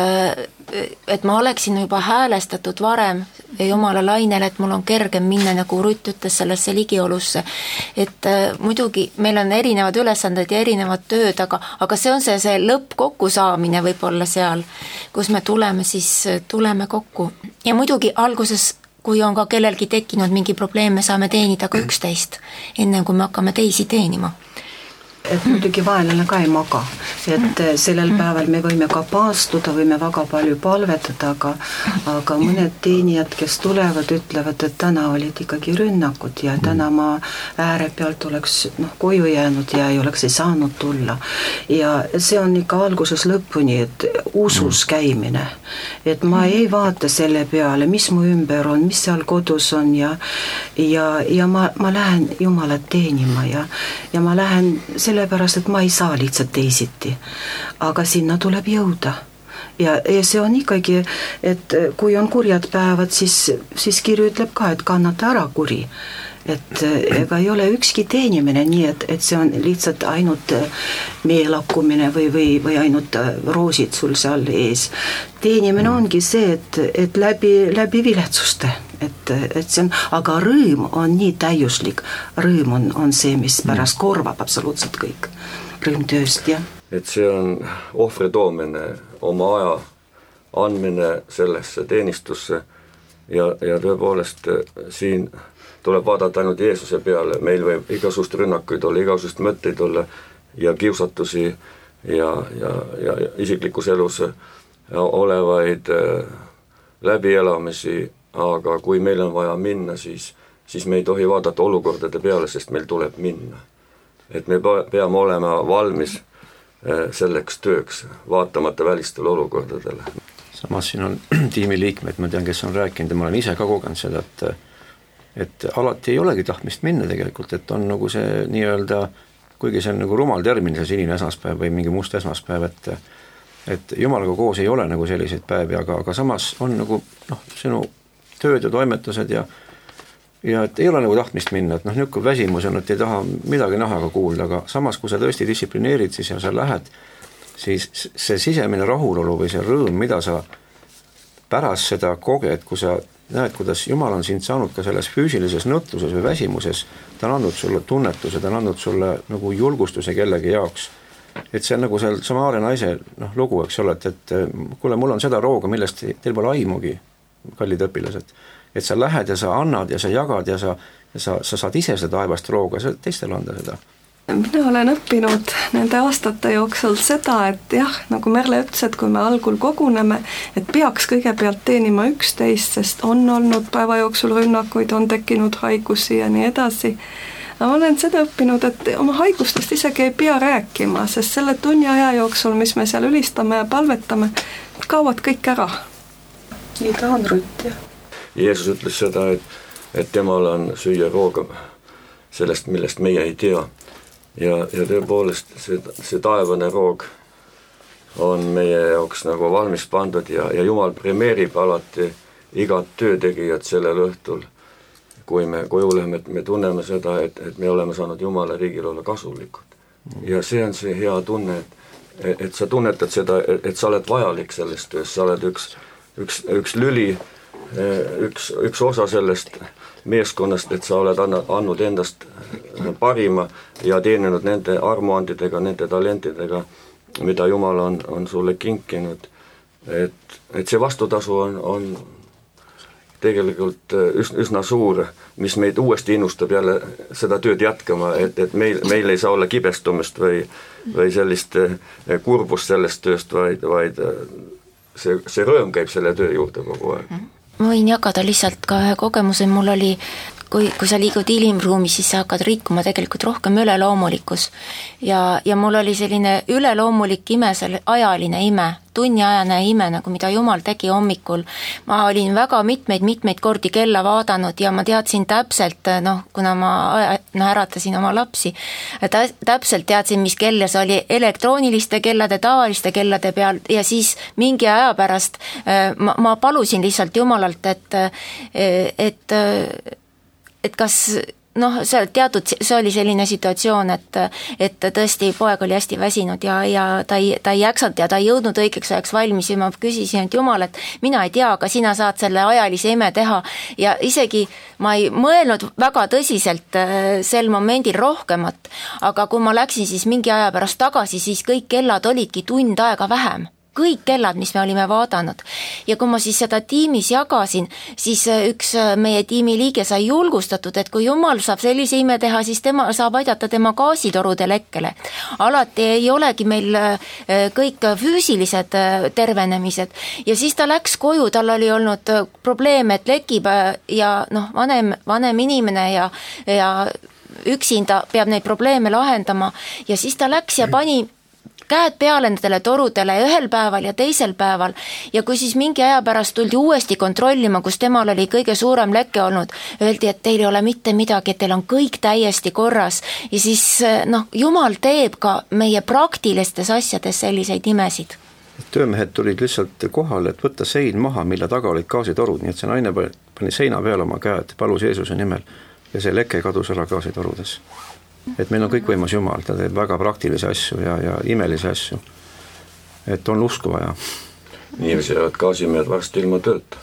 et ma oleksin juba häälestatud varem Jumala lainele, et mul on kergem minna, nagu Rutt ütles, sellesse ligiolusse. Et muidugi meil on erinevad ülesanded ja erinevad tööd, aga, aga see on see, see lõppkokkusaamine võib-olla seal, kus me tuleme, siis tuleme kokku. Ja muidugi alguses, kui on ka kellelgi tekkinud mingi probleem, me saame teenida ka üksteist, enne kui me hakkame teisi teenima. Et muidugi vaenlane ka ei maga, et sellel päeval me võime ka paastuda, võime väga palju palvetada, aga, aga mõned teenijad, kes tulevad, ütlevad, et täna olid ikkagi rünnakud ja täna ma ääre pealt oleks noh, koju jäänud ja ei oleks ei saanud tulla. Ja see on ikka alguses lõpuni, et usus käimine, et ma ei vaata selle peale, mis mu ümber on, mis seal kodus on ja, ja, ja ma, ma lähen Jumalat teenima ja, ja ma lähen sellepärast, et ma ei saa lihtsalt teisiti. Aga sinna tuleb jõuda. Ja, ja see on ikkagi, et kui on kurjad päevad, siis, siis kirju ütleb ka, et kannata ära kuri. Et ega ei ole ükski teenimine nii, et, et see on lihtsalt ainult meelakkumine või, või, või ainult roosid sul seal ees. Teenimine ongi see, et, et läbi, läbi viletsuste, et, et see on, aga rõõm on nii täiuslik. Rõõm on, on see, mis pärast korvab absoluutselt kõik. Rõõm tööst, jah. Et see on ohvri toomine, oma aja andmine sellesse teenistusse ja, ja tõepoolest siin tuleb vaadata ainult Jeesuse peale, meil võib igasugust rünnakuid olla, igasugust mõtteid olla ja kiusatusi ja, ja, ja isiklikus elus olevaid läbielamisi, aga kui meil on vaja minna, siis, siis me ei tohi vaadata olukordade peale, sest meil tuleb minna. Et me peame olema valmis selleks tööks, vaatamata välistele olukordadele. Samas siin on tiimiliikmed, ma tean, kes on rääkinud ja ma olen ise ka kogenud seda, et et alati ei olegi tahtmist minna tegelikult, et on nagu see nii-öelda, kuigi see on nagu rumal termin, see sinine esmaspäev või mingi must esmaspäev, et et Jumalaga koos ei ole nagu selliseid päevi, aga, aga samas on nagu noh, sinu tööd ja toimetused ja ja et ei ole nagu tahtmist minna, et noh, niisugune väsimus on, et ei taha midagi nahaga kuulda, aga samas, kui sa tõesti distsiplineerid, siis ja sa lähed, siis see sisemine rahulolu või see rõõm, mida sa pärast seda koged, kui sa näed, kuidas Jumal on sind saanud ka selles füüsilises nõtluses või väsimuses, ta on andnud sulle tunnetuse, ta on andnud sulle nagu julgustuse kellegi jaoks. Et see on nagu seal Samaria naise noh, lugu, eks ole, et, et kuule, mul on seda rooga, millest teil pole aimugi, kallid õpilased. Et sa lähed ja sa annad ja sa jagad ja sa, ja sa, sa saad ise seda taevast rooga, sa teistele anda seda. Mina olen õppinud nende aastate jooksul seda, et jah, nagu Merle ütles, et kui me algul koguneme, et peaks kõigepealt teenima üksteist, sest on olnud päeva jooksul rünnakuid, on tekkinud haigusi ja nii edasi. Aga ma olen seda õppinud, et oma haigustest isegi ei pea rääkima, sest selle tunni aja jooksul, mis me seal ülistame ja palvetame, kaovad kõik ära. nii ta on, Rutt, jah. Jeesus ütles seda, et, et temal on süüa rooga sellest, millest meie ei tea. Ja, ja tõepoolest see, see taevane roog on meie jaoks nagu valmis pandud ja, ja Jumal premeerib alati igat töötegijat sellel õhtul, kui me koju läheme, et me tunneme seda, et, et me oleme saanud Jumala riigil olla kasulikud. Ja see on see hea tunne, et, et sa tunnetad seda, et, et sa oled vajalik sellest tööst, sa oled üks, üks, üks lüli, üks, üks osa sellest meeskonnast, et sa oled andnud endast parima ja teeninud nende armuandidega, nende talentidega, mida Jumal on, on sulle kinkinud. Et, et see vastutasu on, on tegelikult üsna, üsna suur, mis meid uuesti innustab jälle seda tööd jätkama, et, et meil, meil ei saa olla kibestumist või, või sellist kurbust sellest tööst, vaid, vaid see, see rõõm käib selle töö juurde kogu aeg. Ma võin jagada lihtsalt ka ühe kogemuse, mul oli, kui, kui sa liigud ilimruumis, siis sa hakkad rikkuma tegelikult rohkem üleloomulikkus. Ja, ja mul oli selline üleloomulik ime, selle ajaline ime, tunniajane ime, nagu mida Jumal tegi hommikul. Ma olin väga mitmeid-mitmeid kordi kella vaadanud ja ma teadsin täpselt, noh, kuna ma no, äratasin oma lapsi, tä, täpselt teadsin, mis kell see oli elektrooniliste kellade, tavaliste kellade peal ja siis mingi aja pärast ma, ma palusin lihtsalt Jumalalt, et, et, et kas noh, see teatud, see oli selline situatsioon, et, et tõesti poeg oli hästi väsinud ja, ja ta ei, ta ei jäksanud ja ta ei jõudnud õigeks ajaks valmis ja ma küsisin, et Jumal, et mina ei tea, aga sina saad selle ajalise ime teha ja isegi ma ei mõelnud väga tõsiselt sel momendil rohkemat, aga kui ma läksin siis mingi aja pärast tagasi, siis kõik kellad olidki tund aega vähem. Kõik kellad, mis me olime vaadanud. Ja kui ma siis seda tiimis jagasin, siis üks meie tiimi liige sai julgustatud, et kui Jumal saab sellise ime teha, siis tema saab aidata tema gaasitorude lekkele. Alati ei olegi meil kõik füüsilised tervenemised. Ja siis ta läks koju, tal oli olnud probleem, et lekib ja noh, vanem, vanem inimene ja, ja üksinda peab neid probleeme lahendama. Ja siis ta läks ja pani käed peale nendele torudele ühel päeval ja teisel päeval ja kui siis mingi aja pärast tuldi uuesti kontrollima, kus temal oli kõige suurem leke olnud, öeldi, et teil ei ole mitte midagi, et teil on kõik täiesti korras ja siis noh, Jumal teeb ka meie praktilistes asjades selliseid imesid. Töömehed tulid lihtsalt kohale, et võtta sein maha, mille taga olid gaasitorud, nii et see naine pani seina peale oma käed, palus Jeesuse nimel ja see leke kadus ära gaasitorudes. Et meil on kõik võimas Jumal, ta teeb väga praktilisi asju ja, ja imelisi asju. Et on usku vaja. Inimesi jäävad gaasimehed varsti ilma tööd.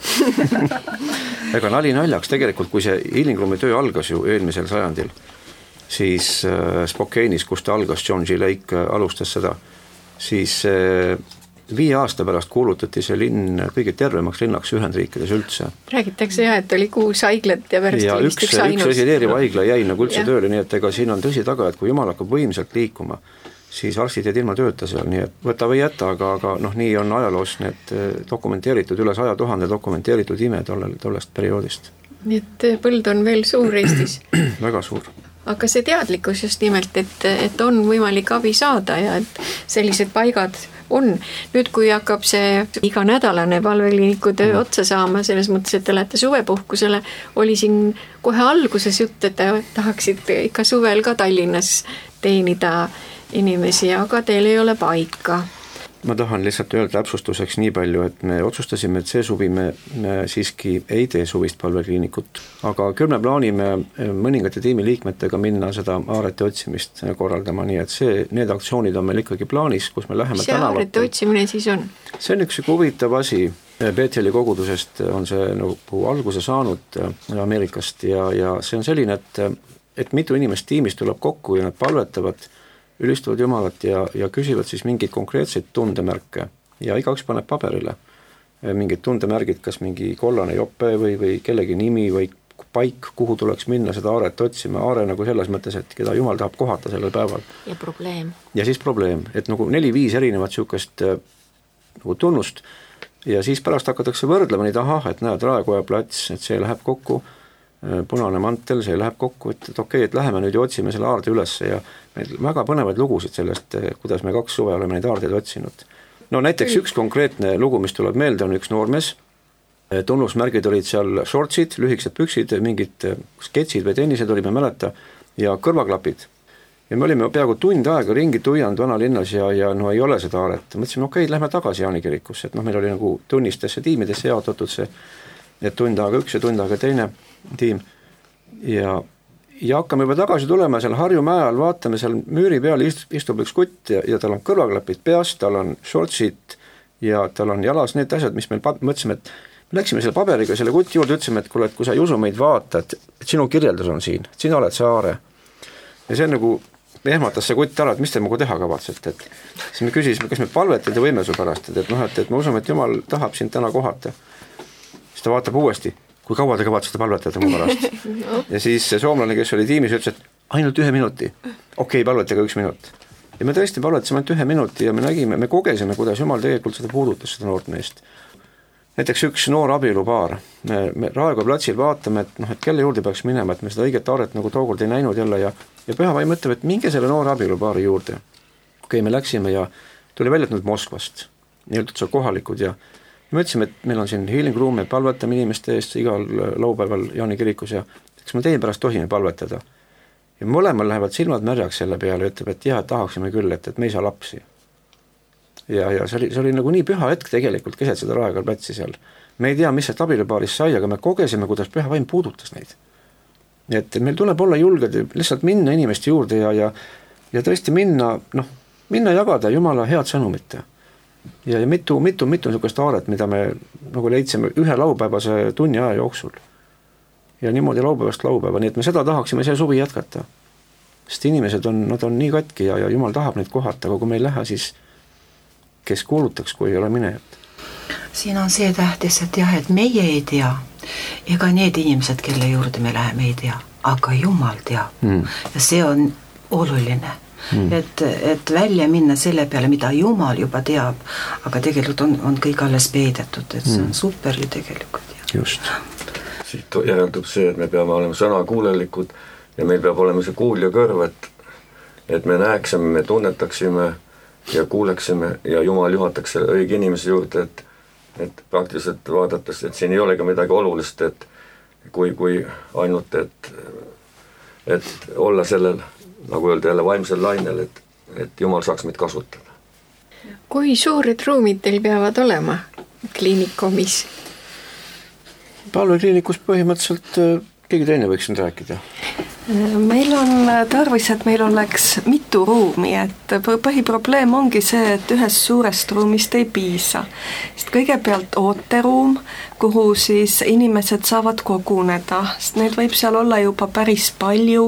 Ega nali naljaks tegelikult, kui see Illingruumi töö algas ju eelmisel sajandil, siis Spokane'is, kus ta algas, John G. Lake alustas seda, siis viie aasta pärast kuulutati see linn kõige tervemaks linnaks Ühendriikides üldse. Räägitakse jah, et oli kuus haiglat ja värsti ja üks, üks, üks resideeriv haigla jäi nagu üldse ja. Tööle, nii et ega siin on tõsi taga, et kui Jumal hakkab võimselt liikuma, siis arstid jäid ilma tööta seal, nii et võta või jäta, aga, aga noh, nii on ajaloos need dokumenteeritud, üle saja tuhande dokumenteeritud ime tollel, tollest perioodist. Nii et põld on veel suur Eestis. Väga suur. Aga see teadlikkus just nimelt, et, et on võimalik abi saada ja et sellised paigad on. Nüüd, kui hakkab see iganädalane palvekliiniku töö otsa saama, selles mõttes, et te olete suvepuhkusele, oli siin kohe alguses jutt, et te tahaksid ikka suvel ka Tallinnas teenida inimesi, aga teil ei ole paika. Ma tahan lihtsalt öelda täpsustuseks nii palju, et me otsustasime, et see suvi me, me siiski ei tee suvist palvekliinikut, aga küll me plaanime mõningate tiimi liikmetega minna seda aarete otsimist korraldama, nii et see, need aktsioonid on meil ikkagi plaanis, kus me läheme see tänavatel. Aarete otsimine siis on? See on üks huvitav asi. Beetheli kogudusest on see nagu alguse saanud Ameerikast ja, ja see on selline, et, et mitu inimest tiimist tuleb kokku ja nad palvetavad ülistavad Jumalat ja, ja küsivad siis mingeid konkreetseid tundemärke ja igaüks paneb paberile mingid tundemärgid, kas mingi kollane jope või, või kellegi nimi või paik, kuhu tuleks minna seda aaret otsima, aare nagu selles mõttes, et keda Jumal tahab kohata sellel päeval. Ja probleem. Ja siis probleem, et nagu neli-viis erinevat sükest nagu tunnust ja siis pärast hakatakse võrdlema nii ahah, et näed, Raekoja plats, et see läheb kokku, punane mantel, see läheb kokku, et, et okei, et läheme nüüd ja otsime selle aarde ülesse ja meil väga põnevaid lugusid sellest, kuidas me kaks suve oleme neid aardeid otsinud. No näiteks üks konkreetne lugu, mis tuleb meelde, on üks noormees, tunnusmärgid olid seal shortsid, lühikesed püksid, mingid sketšid või tennised olid, ma mäleta, ja kõrvaklapid. Ja me olime peaaegu tund aega ringi tuianud vanalinnas ja, ja no ei ole seda aaret. Mõtlesime, okei, okay, lähme tagasi Jaani kirikusse, et noh, meil oli nagu tunnistesse tiimidesse jaotatud see, et tund aega üks ja tund aega teine tiim. Ja, ja hakkame juba tagasi tulema seal Harju mäe all, vaatame seal müüri peal istub üks kutt ja, ja tal on kõrvaklapid peas, tal on shortsid ja tal on jalas need asjad, mis meil mõtlesime, et me läksime selle paberiga selle kuti juurde, ütlesime, et kuule, et kui sa ei usu meid vaatad, et sinu kirjeldus on siin, et sina oled see aare. Ja see on nagu ehmatas see kutt ära, et mis te nagu teha kavatsete, et siis me küsisime, kas me palvetada võime su pärast, et noh, et, et me usume, et Jumal tahab sind täna kohata. Siis ta vaatab uuesti, kui kaua te kavatsete palvetada mu pärast. Ja siis see soomlane, kes oli tiimis, ütles, et ainult ühe minuti. Okei, okay, palvetage üks minut. Ja me tõesti palvetasime ainult ühe minuti ja me nägime, me kogesime, kuidas Jumal tegelikult seda puudutas, seda noort meest. Näiteks üks noor abielupaar, me, me Raekoja platsil vaatame, et, noh, et kelle juurde peaks minema, et me seda õiget aaret nagu tookord ei näinud jälle ja, ja pühavaim mõtleb, et minge selle noor abielupaari juurde. Okei, okay, me läksime ja tuli välja, et nüüd Moskvast, nii-öelda seal kohalikud ja me mõtlesime, et meil on siin healing room, me palvetame inimeste eest igal laupäeval Jaani kirikus ja eks me teie pärast tohime palvetada. Ja mõlemal lähevad silmad märjaks selle peale ja ütleb, et jah, tahaksime küll, et, et me ei saa lapsi. Ja, ja see oli, see oli nagu nii püha hetk tegelikult keset seda Raekoja platsi seal. Me ei tea, mis see abielupaarist sai, aga me kogesime, kuidas püha vaim puudutas neid. Et meil tuleb olla julged lihtsalt minna inimeste juurde ja, ja, ja tõesti minna, noh, minna jagada Jumala head sõnumit. Ja, ja mitu, mitu, mitu niisugust aaret, mida me nagu leidsime ühe laupäevase tunni aja jooksul. Ja niimoodi laupäevast laupäeva, nii et me seda tahaksime see suvi jätkata. Sest inimesed on, nad on nii katki ja, ja Jumal tahab neid kohata, aga kui me ei lähe, siis kes kuulutaks, kui ei ole minejat. Siin on see tähtis, et jah, et meie ei tea, ega need inimesed, kelle juurde me läheme, ei tea, aga Jumal teab. Mm. Ja see on oluline, mm. et, et välja minna selle peale, mida Jumal juba teab, aga tegelikult on, on kõik alles peidetud, et see on mm. super ju tegelikult. Just. Siit järeldub see, et me peame olema sõnakuulelikud ja meil peab olema see kuul ja kõrv, et, et me näeksime, me tunnetaksime ja kuuleksime ja Jumal juhataks selle õige inimese juurde, et, et praktiliselt vaadates, et siin ei olegi midagi olulist, et kui, kui ainult, et, et olla sellel, nagu öelda jälle vaimsel lainel, et, et Jumal saaks meid kasutada. Kui suured ruumid teil peavad olema kliinikumis? Palvekliinikus põhimõtteliselt keegi teine võiks nüüd rääkida. Meil on tarvis, et meil oleks mitu ruumi, et põhiprobleem ongi see, et ühest suurest ruumist ei piisa. Sest kõigepealt ooteruum, kuhu siis inimesed saavad koguneda, sest neid võib seal olla juba päris palju,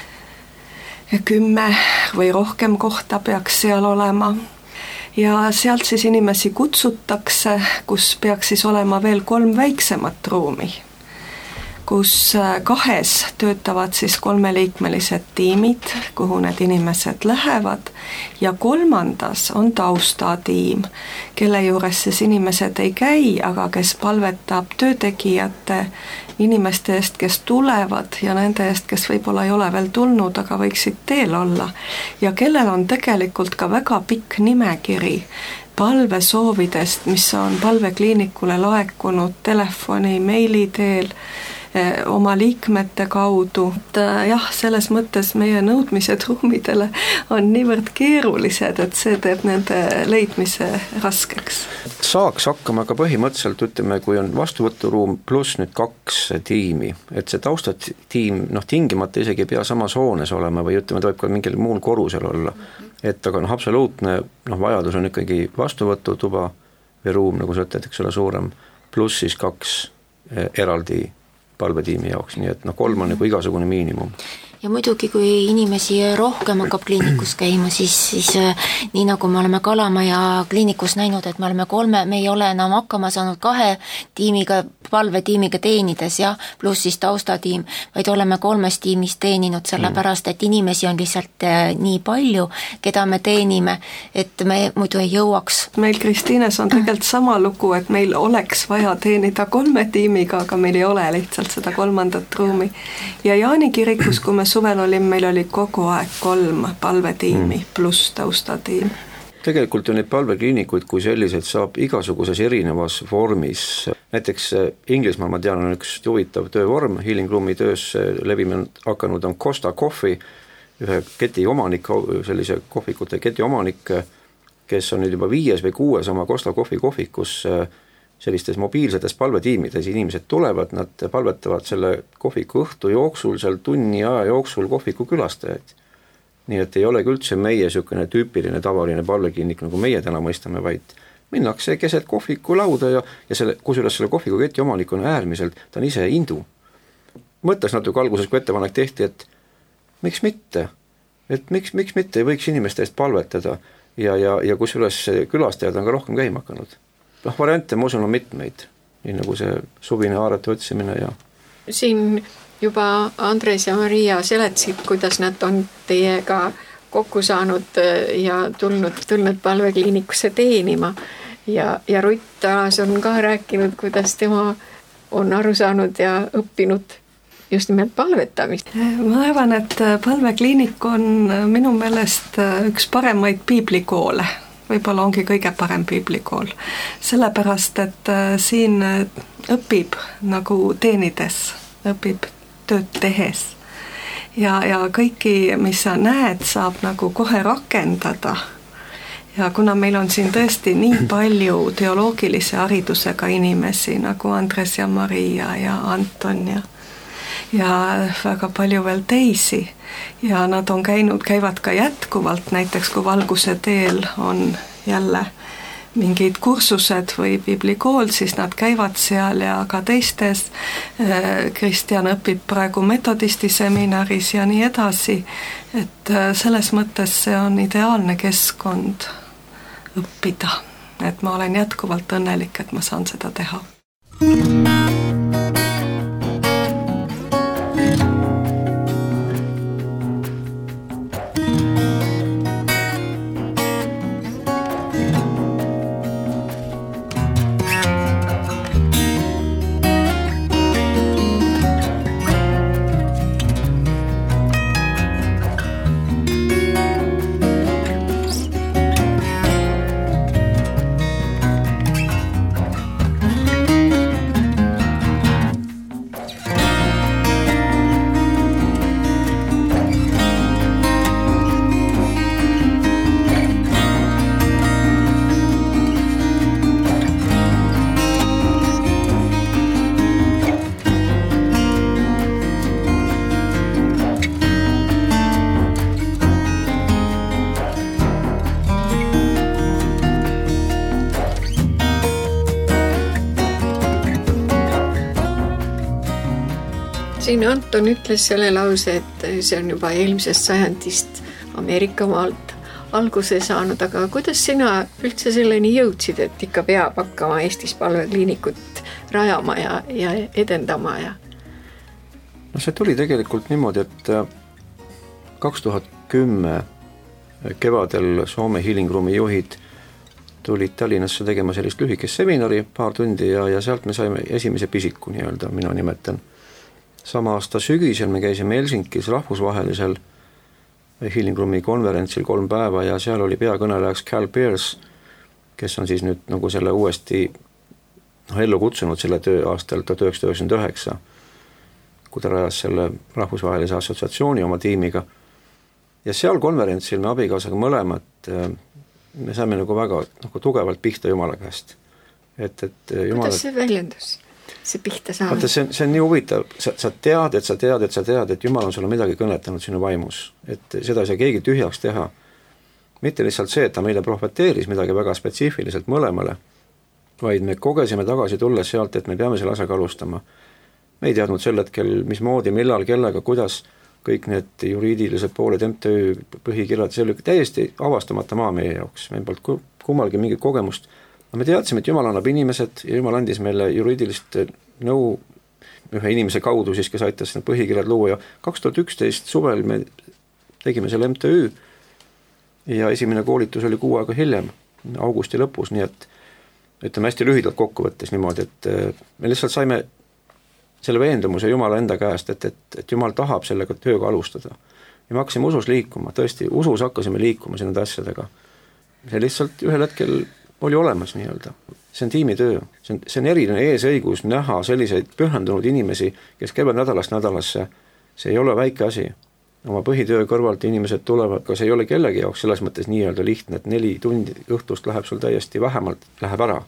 kümme või rohkem kohta peaks seal olema. Ja sealt siis inimesi kutsutakse, kus peaks siis olema veel kolm väiksemat ruumi, kus kahes töötavad siis kolmeliikmelised tiimid, kuhu need inimesed lähevad ja kolmandas on taustatiim, kelle juures siis inimesed ei käi, aga kes palvetab töötegijate inimeste eest, kes tulevad ja nende eest, kes võib-olla ei ole veel tulnud, aga võiksid teel olla ja kellel on tegelikult ka väga pikk nimekiri palvesoovidest, mis on palvekliinikule laekunud telefoni, meili teel, oma liikmete kaudu. Jah, selles mõttes meie nõudmised ruumidele on niivõrd keerulised, et see teeb nende leidmise raskeks. Saaks hakkama ka põhimõtteliselt, ütleme, kui on vastuvõturuum pluss nüüd kaks tiimi, et see taustatiim, noh, tingimata isegi ei pea samas hoones olema või ütleme, ta võib ka mingil muul korrusel olla. Et aga noh, absoluutne noh, vajadus on ikkagi vastuvõtutuba või ruum, nagu sa ütled, eks ole, suurem, pluss siis kaks eraldi palvetiimi jaoks, nii et noh, kolm on nagu igasugune miinimum. Ja muidugi, kui inimesi rohkem hakkab kliinikus käima, siis, siis nii nagu me oleme Kalamaja kliinikus näinud, et me oleme kolme, me ei ole enam hakkama saanud kahe tiimiga, palvetiimiga teenides, ja pluss siis taustatiim, vaid oleme kolmes tiimis teeninud, sellepärast, et inimesi on lihtsalt nii palju, keda me teenime, et me muidu ei jõuaks. Meil Kristiines on tegelikult sama lugu, et meil oleks vaja teenida kolme tiimiga, aga meil ei ole lihtsalt seda kolmandat ruumi. Ja Jaani kirikus, kui me suvel olin, meil oli kogu aeg kolm palvetiimi pluss taustatiim. Tegelikult on neid palvekliinikuid kui sellised saab igasuguses erinevas vormis näiteks Inglismaal ma tean, on üks huvitav töövorm, Healing Roomi töös levime hakanud on Costa Coffee, ühe keti omanik, sellise kohvikute keti omanik, kes on nüüd juba viies või kuues oma Costa Coffee kohvikus sellistes mobiilsetes palvetiimides, inimesed tulevad, nad palvetavad selle kohviku õhtu jooksul, seal tunni aja jooksul kohviku külastajaid. Nii et ei olegi üldse meie niisugune tüüpiline tavaline palvekliinik, nagu meie täna mõistame, vaid minnakse keset kohviku lauda ja, ja selle, kusjuures selle kohviku keti omanik on äärmiselt, ta on ise hindu. Mõtles natuke alguses, kui ettepanek tehti, et miks mitte, et miks, miks mitte ei võiks inimeste eest palvetada ja, ja, ja kusjuures külastajad on ka rohkem käima hakanud. Noh, variante, ma usun, on mitmeid, nii nagu see suvine haarete otsimine ja siin juba Andres ja Maria seletasid, kuidas nad on teiega kokku saanud ja tulnud, tulnud palvekliinikusse teenima ja, ja Rutt Alas on ka rääkinud, kuidas tema on aru saanud ja õppinud just nimelt palvetamist. Ma arvan, et palvekliinik on minu meelest üks paremaid piiblikoole, võib-olla ongi kõige parem piiblikool, sellepärast, et siin õpib nagu teenides, õpib tööd tehes ja, ja kõiki, mis sa näed, saab nagu kohe rakendada. Ja kuna meil on siin tõesti nii palju teoloogilise haridusega inimesi, nagu Andres ja Maria ja Anton ja ja väga palju veel teisi ja nad on käinud, käivad ka jätkuvalt, näiteks kui Valguse teel on jälle mingid kursused või biblikool, siis nad käivad seal ja ka teistes. Kristjan õpib praegu metodisti seminaris ja nii edasi, et selles mõttes see on ideaalne keskkond õppida, et ma olen jätkuvalt õnnelik, et ma saan seda teha. Siin Anton ütles selle lause, et see on juba eelmisest sajandist Ameerika maalt alguse saanud, aga kuidas sina üldse selleni jõudsid, et ikka peab hakkama Eestis palvekliinikut rajama ja, ja edendama? Ja... No see tuli tegelikult niimoodi, et kaks tuhat kümme kevadel Soome Healing Roomi juhid tulid Tallinnasse tegema sellist lühikest seminari, paar tundi ja, ja sealt me saime esimese pisiku, nii-öelda mina nimetan. Sama aasta sügisel me käisime Helsingis rahvusvahelisel Healing Roomi konverentsil kolm päeva ja seal oli peakõnelejaks Cal Pearce, kes on siis nüüd nagu selle uuesti no, ellu kutsunud selle töö aastal tuhat üheksasada üheksakümmend üheksa, kui ta rajas selle rahvusvahelise assotsiatsiooni oma tiimiga. Ja seal konverentsil me abikaasaga mõlemad, me saime nagu väga nagu tugevalt pihta Jumala käest. Et, et Jumala... Kuidas see väljendus? See pihta saab. Vaata, see, see on nii huvitav, sa, sa tead, et sa tead, et sa tead, et Jumal on sulle midagi kõnetanud sinu vaimus, et seda ei saa keegi tühjaks teha. Mitte lihtsalt see, et ta meile prohveteeris midagi väga spetsiifiliselt mõlemale, vaid me kogesime tagasi tulles sealt, et me peame selle asjaga alustama. Me ei teadnud sel hetkel, mismoodi, millal, kellega, kuidas kõik need juriidilised pooled, M T Ö, põhikirjad, see oli täiesti avastamata maa meie jaoks, meil polnud kummalgi mingit kogemust. Me teadsime, et Jumal annab inimesed ja Jumal andis meile juriidilist nõu ühe inimese kaudu, siis, kes aitas need põhikirjad luua ja kaks tuhat üksteist suvel me tegime selle M T Ö ja esimene koolitus oli kuu aega hiljem, augusti lõpus, nii et ütleme hästi lühidalt kokkuvõttes niimoodi, et me lihtsalt saime selle veendumuse Jumala enda käest, et, et, et Jumal tahab sellega tööga alustada. Ja me hakkasime usus liikuma, tõesti, usus hakkasime liikuma nende asjadega. See lihtsalt ühel hetkel oli olemas nii-öelda. see on tiimitöö, see on, see on eriline eesõigus näha selliseid pühendunud inimesi, kes käivad nädalast nädalasse, see ei ole väike asi. Oma põhitöö kõrvalt inimesed tulevad, ka see ei ole kellegi jaoks selles mõttes nii-öelda lihtne, et neli tundi õhtust läheb sul täiesti vähemalt, läheb ära.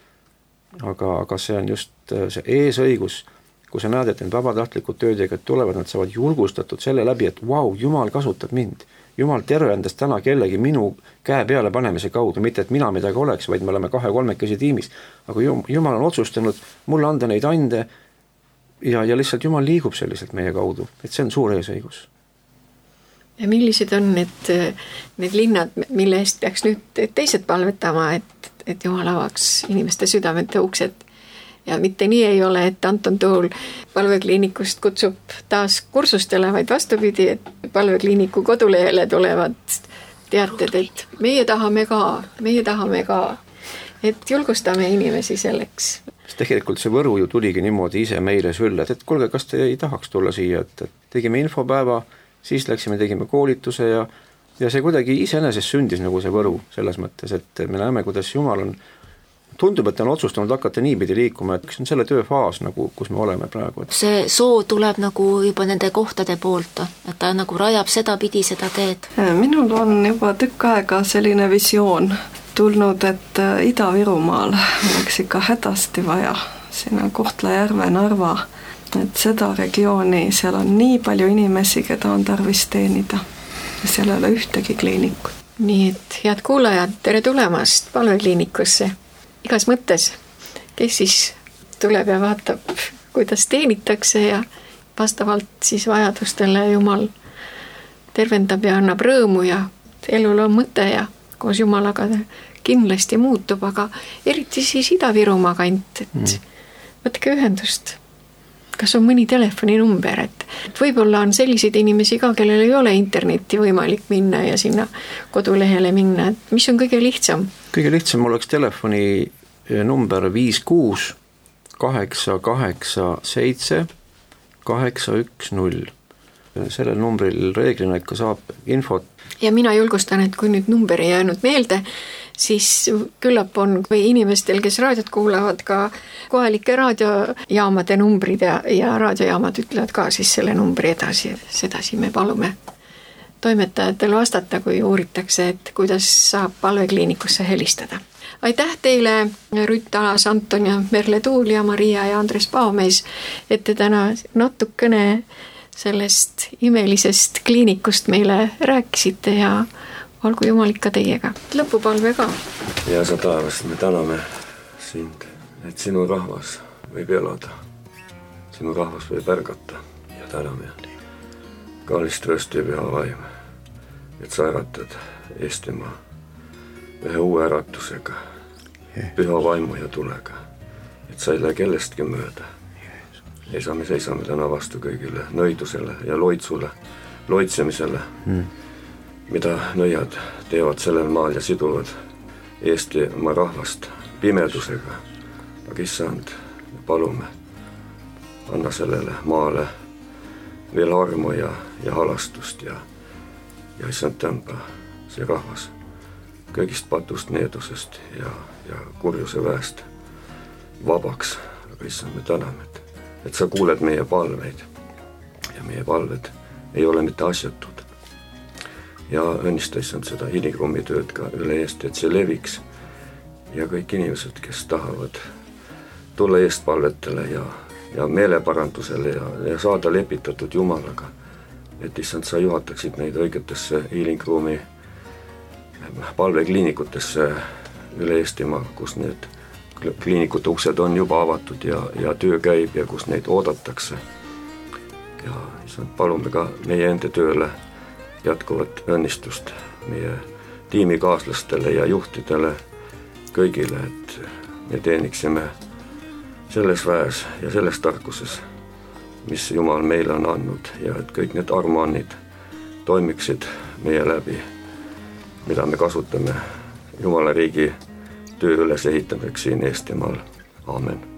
Aga, aga see on just see eesõigus, kui sa näed, et need vabatahtlikud töötegijad tulevad, nad saavad julgustatud selle läbi, et vau, wow, Jumal kasutab mind. Jumal tervendas täna kellegi minu käe peale panemise kaudu, mitte et mina midagi oleks, vaid me oleme kahe-kolmekesi tiimis. Aga Jumal on otsustanud mulle anda neid ande ja, ja lihtsalt Jumal liigub selliselt meie kaudu, et see on suur eesõigus. Ja millised on need, need linnad, mille eest peaks nüüd teised palvetama, et, et Jumal avaks inimeste südamete uksed? Ja mitte nii ei ole, et Anton Tool palvekliinikust kutsub taas kursustele, vaid vastupidi, et palvekliiniku kodulehele tulevad teated, et meie tahame ka, meie tahame ka, et julgustame inimesi selleks. Tegelikult see Võru ju tuligi niimoodi ise meile sülle, et kuulge, kas te ei tahaks tulla siia, et tegime infopäeva, siis läksime, tegime koolituse ja, ja see kuidagi iseenesest sündis nagu see Võru selles mõttes, et me näeme, kuidas Jumal on, tundub, et on otsustanud hakata niipidi liikuma, et see on selle tööfaas, nagu, kus me oleme praegu. See soo tuleb nagu juba nende kohtade poolt, et ta nagu rajab seda pidi seda teed. Minul on juba tükk aega selline visioon tulnud, et Ida-Virumaal oleks ikka hädasti vaja, sinna Kohtla-Järve, Narva, et seda regiooni, seal on nii palju inimesi, keda on tarvis teenida ja seal ei ole ühtegi kliinikut. Nii et head kuulajad, tere tulemast palvekliinikusse. Igas mõttes, kes siis tuleb ja vaatab, kuidas teenitakse ja vastavalt siis vajadustele Jumal tervendab ja annab rõõmu ja elul on mõte ja koos Jumalaga kindlasti muutub, aga eriti siis Ida-Virumaa kant, et mm. võtke ühendust. Kas on mõni telefoninumber, et võib-olla on selliseid inimesi ka, kellel ei ole internetti võimalik minna ja sinna kodulehele minna, et mis on kõige lihtsam? Kõige lihtsam oleks telefoni number viis kuus kaheksa kaheksa seitse kaheksa üks null. Sellel numbril reeglina ikka saab infot. Ja mina julgustan, et kui nüüd number ei jäänud meelde, siis küllap on või inimestel, kes raadiot kuulavad, ka kohalike raadiojaamade numbrid ja, ja raadiojaamad ütlevad ka siis selle numbri edasi. Sedasi me palume toimetajatel vastata, kui uuritakse, et kuidas saab palvekliinikusse helistada. Aitäh teile, Rütt Alas, Anton ja Merle Tuul ja Maria ja Andres Paomees, et te täna natukene sellest imelisest kliinikust meile rääkisite ja olgu Jumal ikka teiega. Lõpupalve ka. Ja sa taevast, me täname sind, et sinu rahvas võib elada. Sinu rahvas võib ärgata ja täname kallist röösti ja püha vaim, et sa äratad Eestimaa ühe uue äratusega, püha vaimu ja tulega, et sa ei lähe kellestki mööda. Ja sa me seisame täna vastu kõigile nõidusele ja loitsule, loitsemisele, mm. mida nõiad teevad sellel maal ja siduvad Eestimaa rahvast pimedusega. Aga issand, palume, anna sellele maale veel armu ja, ja halastust ja, ja issand tõmba see rahvas kõigist patust needusest ja, ja kurjuse väest vabaks. Aga issand, me täname, et et sa kuuled meie palveid ja meie palved ei ole mitte asjatud. Ja õnnista issand seda Hilingrumi tööd ka üle Eesti, et see leviks ja kõik inimesed, kes tahavad tulla eestpalvetele ja, ja meeleparandusele ja, ja saada lepitatud Jumalaga, et issand sa juhataksid neid õigetesse Hilingrumi palvekliinikutesse üle Eestimaa, kus need kliinikute uksed on juba avatud ja, ja töö käib ja kus neid oodatakse. Ja issand, palume ka meie enda tööle jätkuvat õnnistust meie tiimikaaslastele ja juhtidele kõigile, et me teeniksime selles väes ja selles tarkuses, mis Jumal meile on andnud ja et kõik need armuannid toimiksid meie läbi, mida me kasutame Jumala riigi töö üles ehitamiseks siin Eestimaal. Aamen.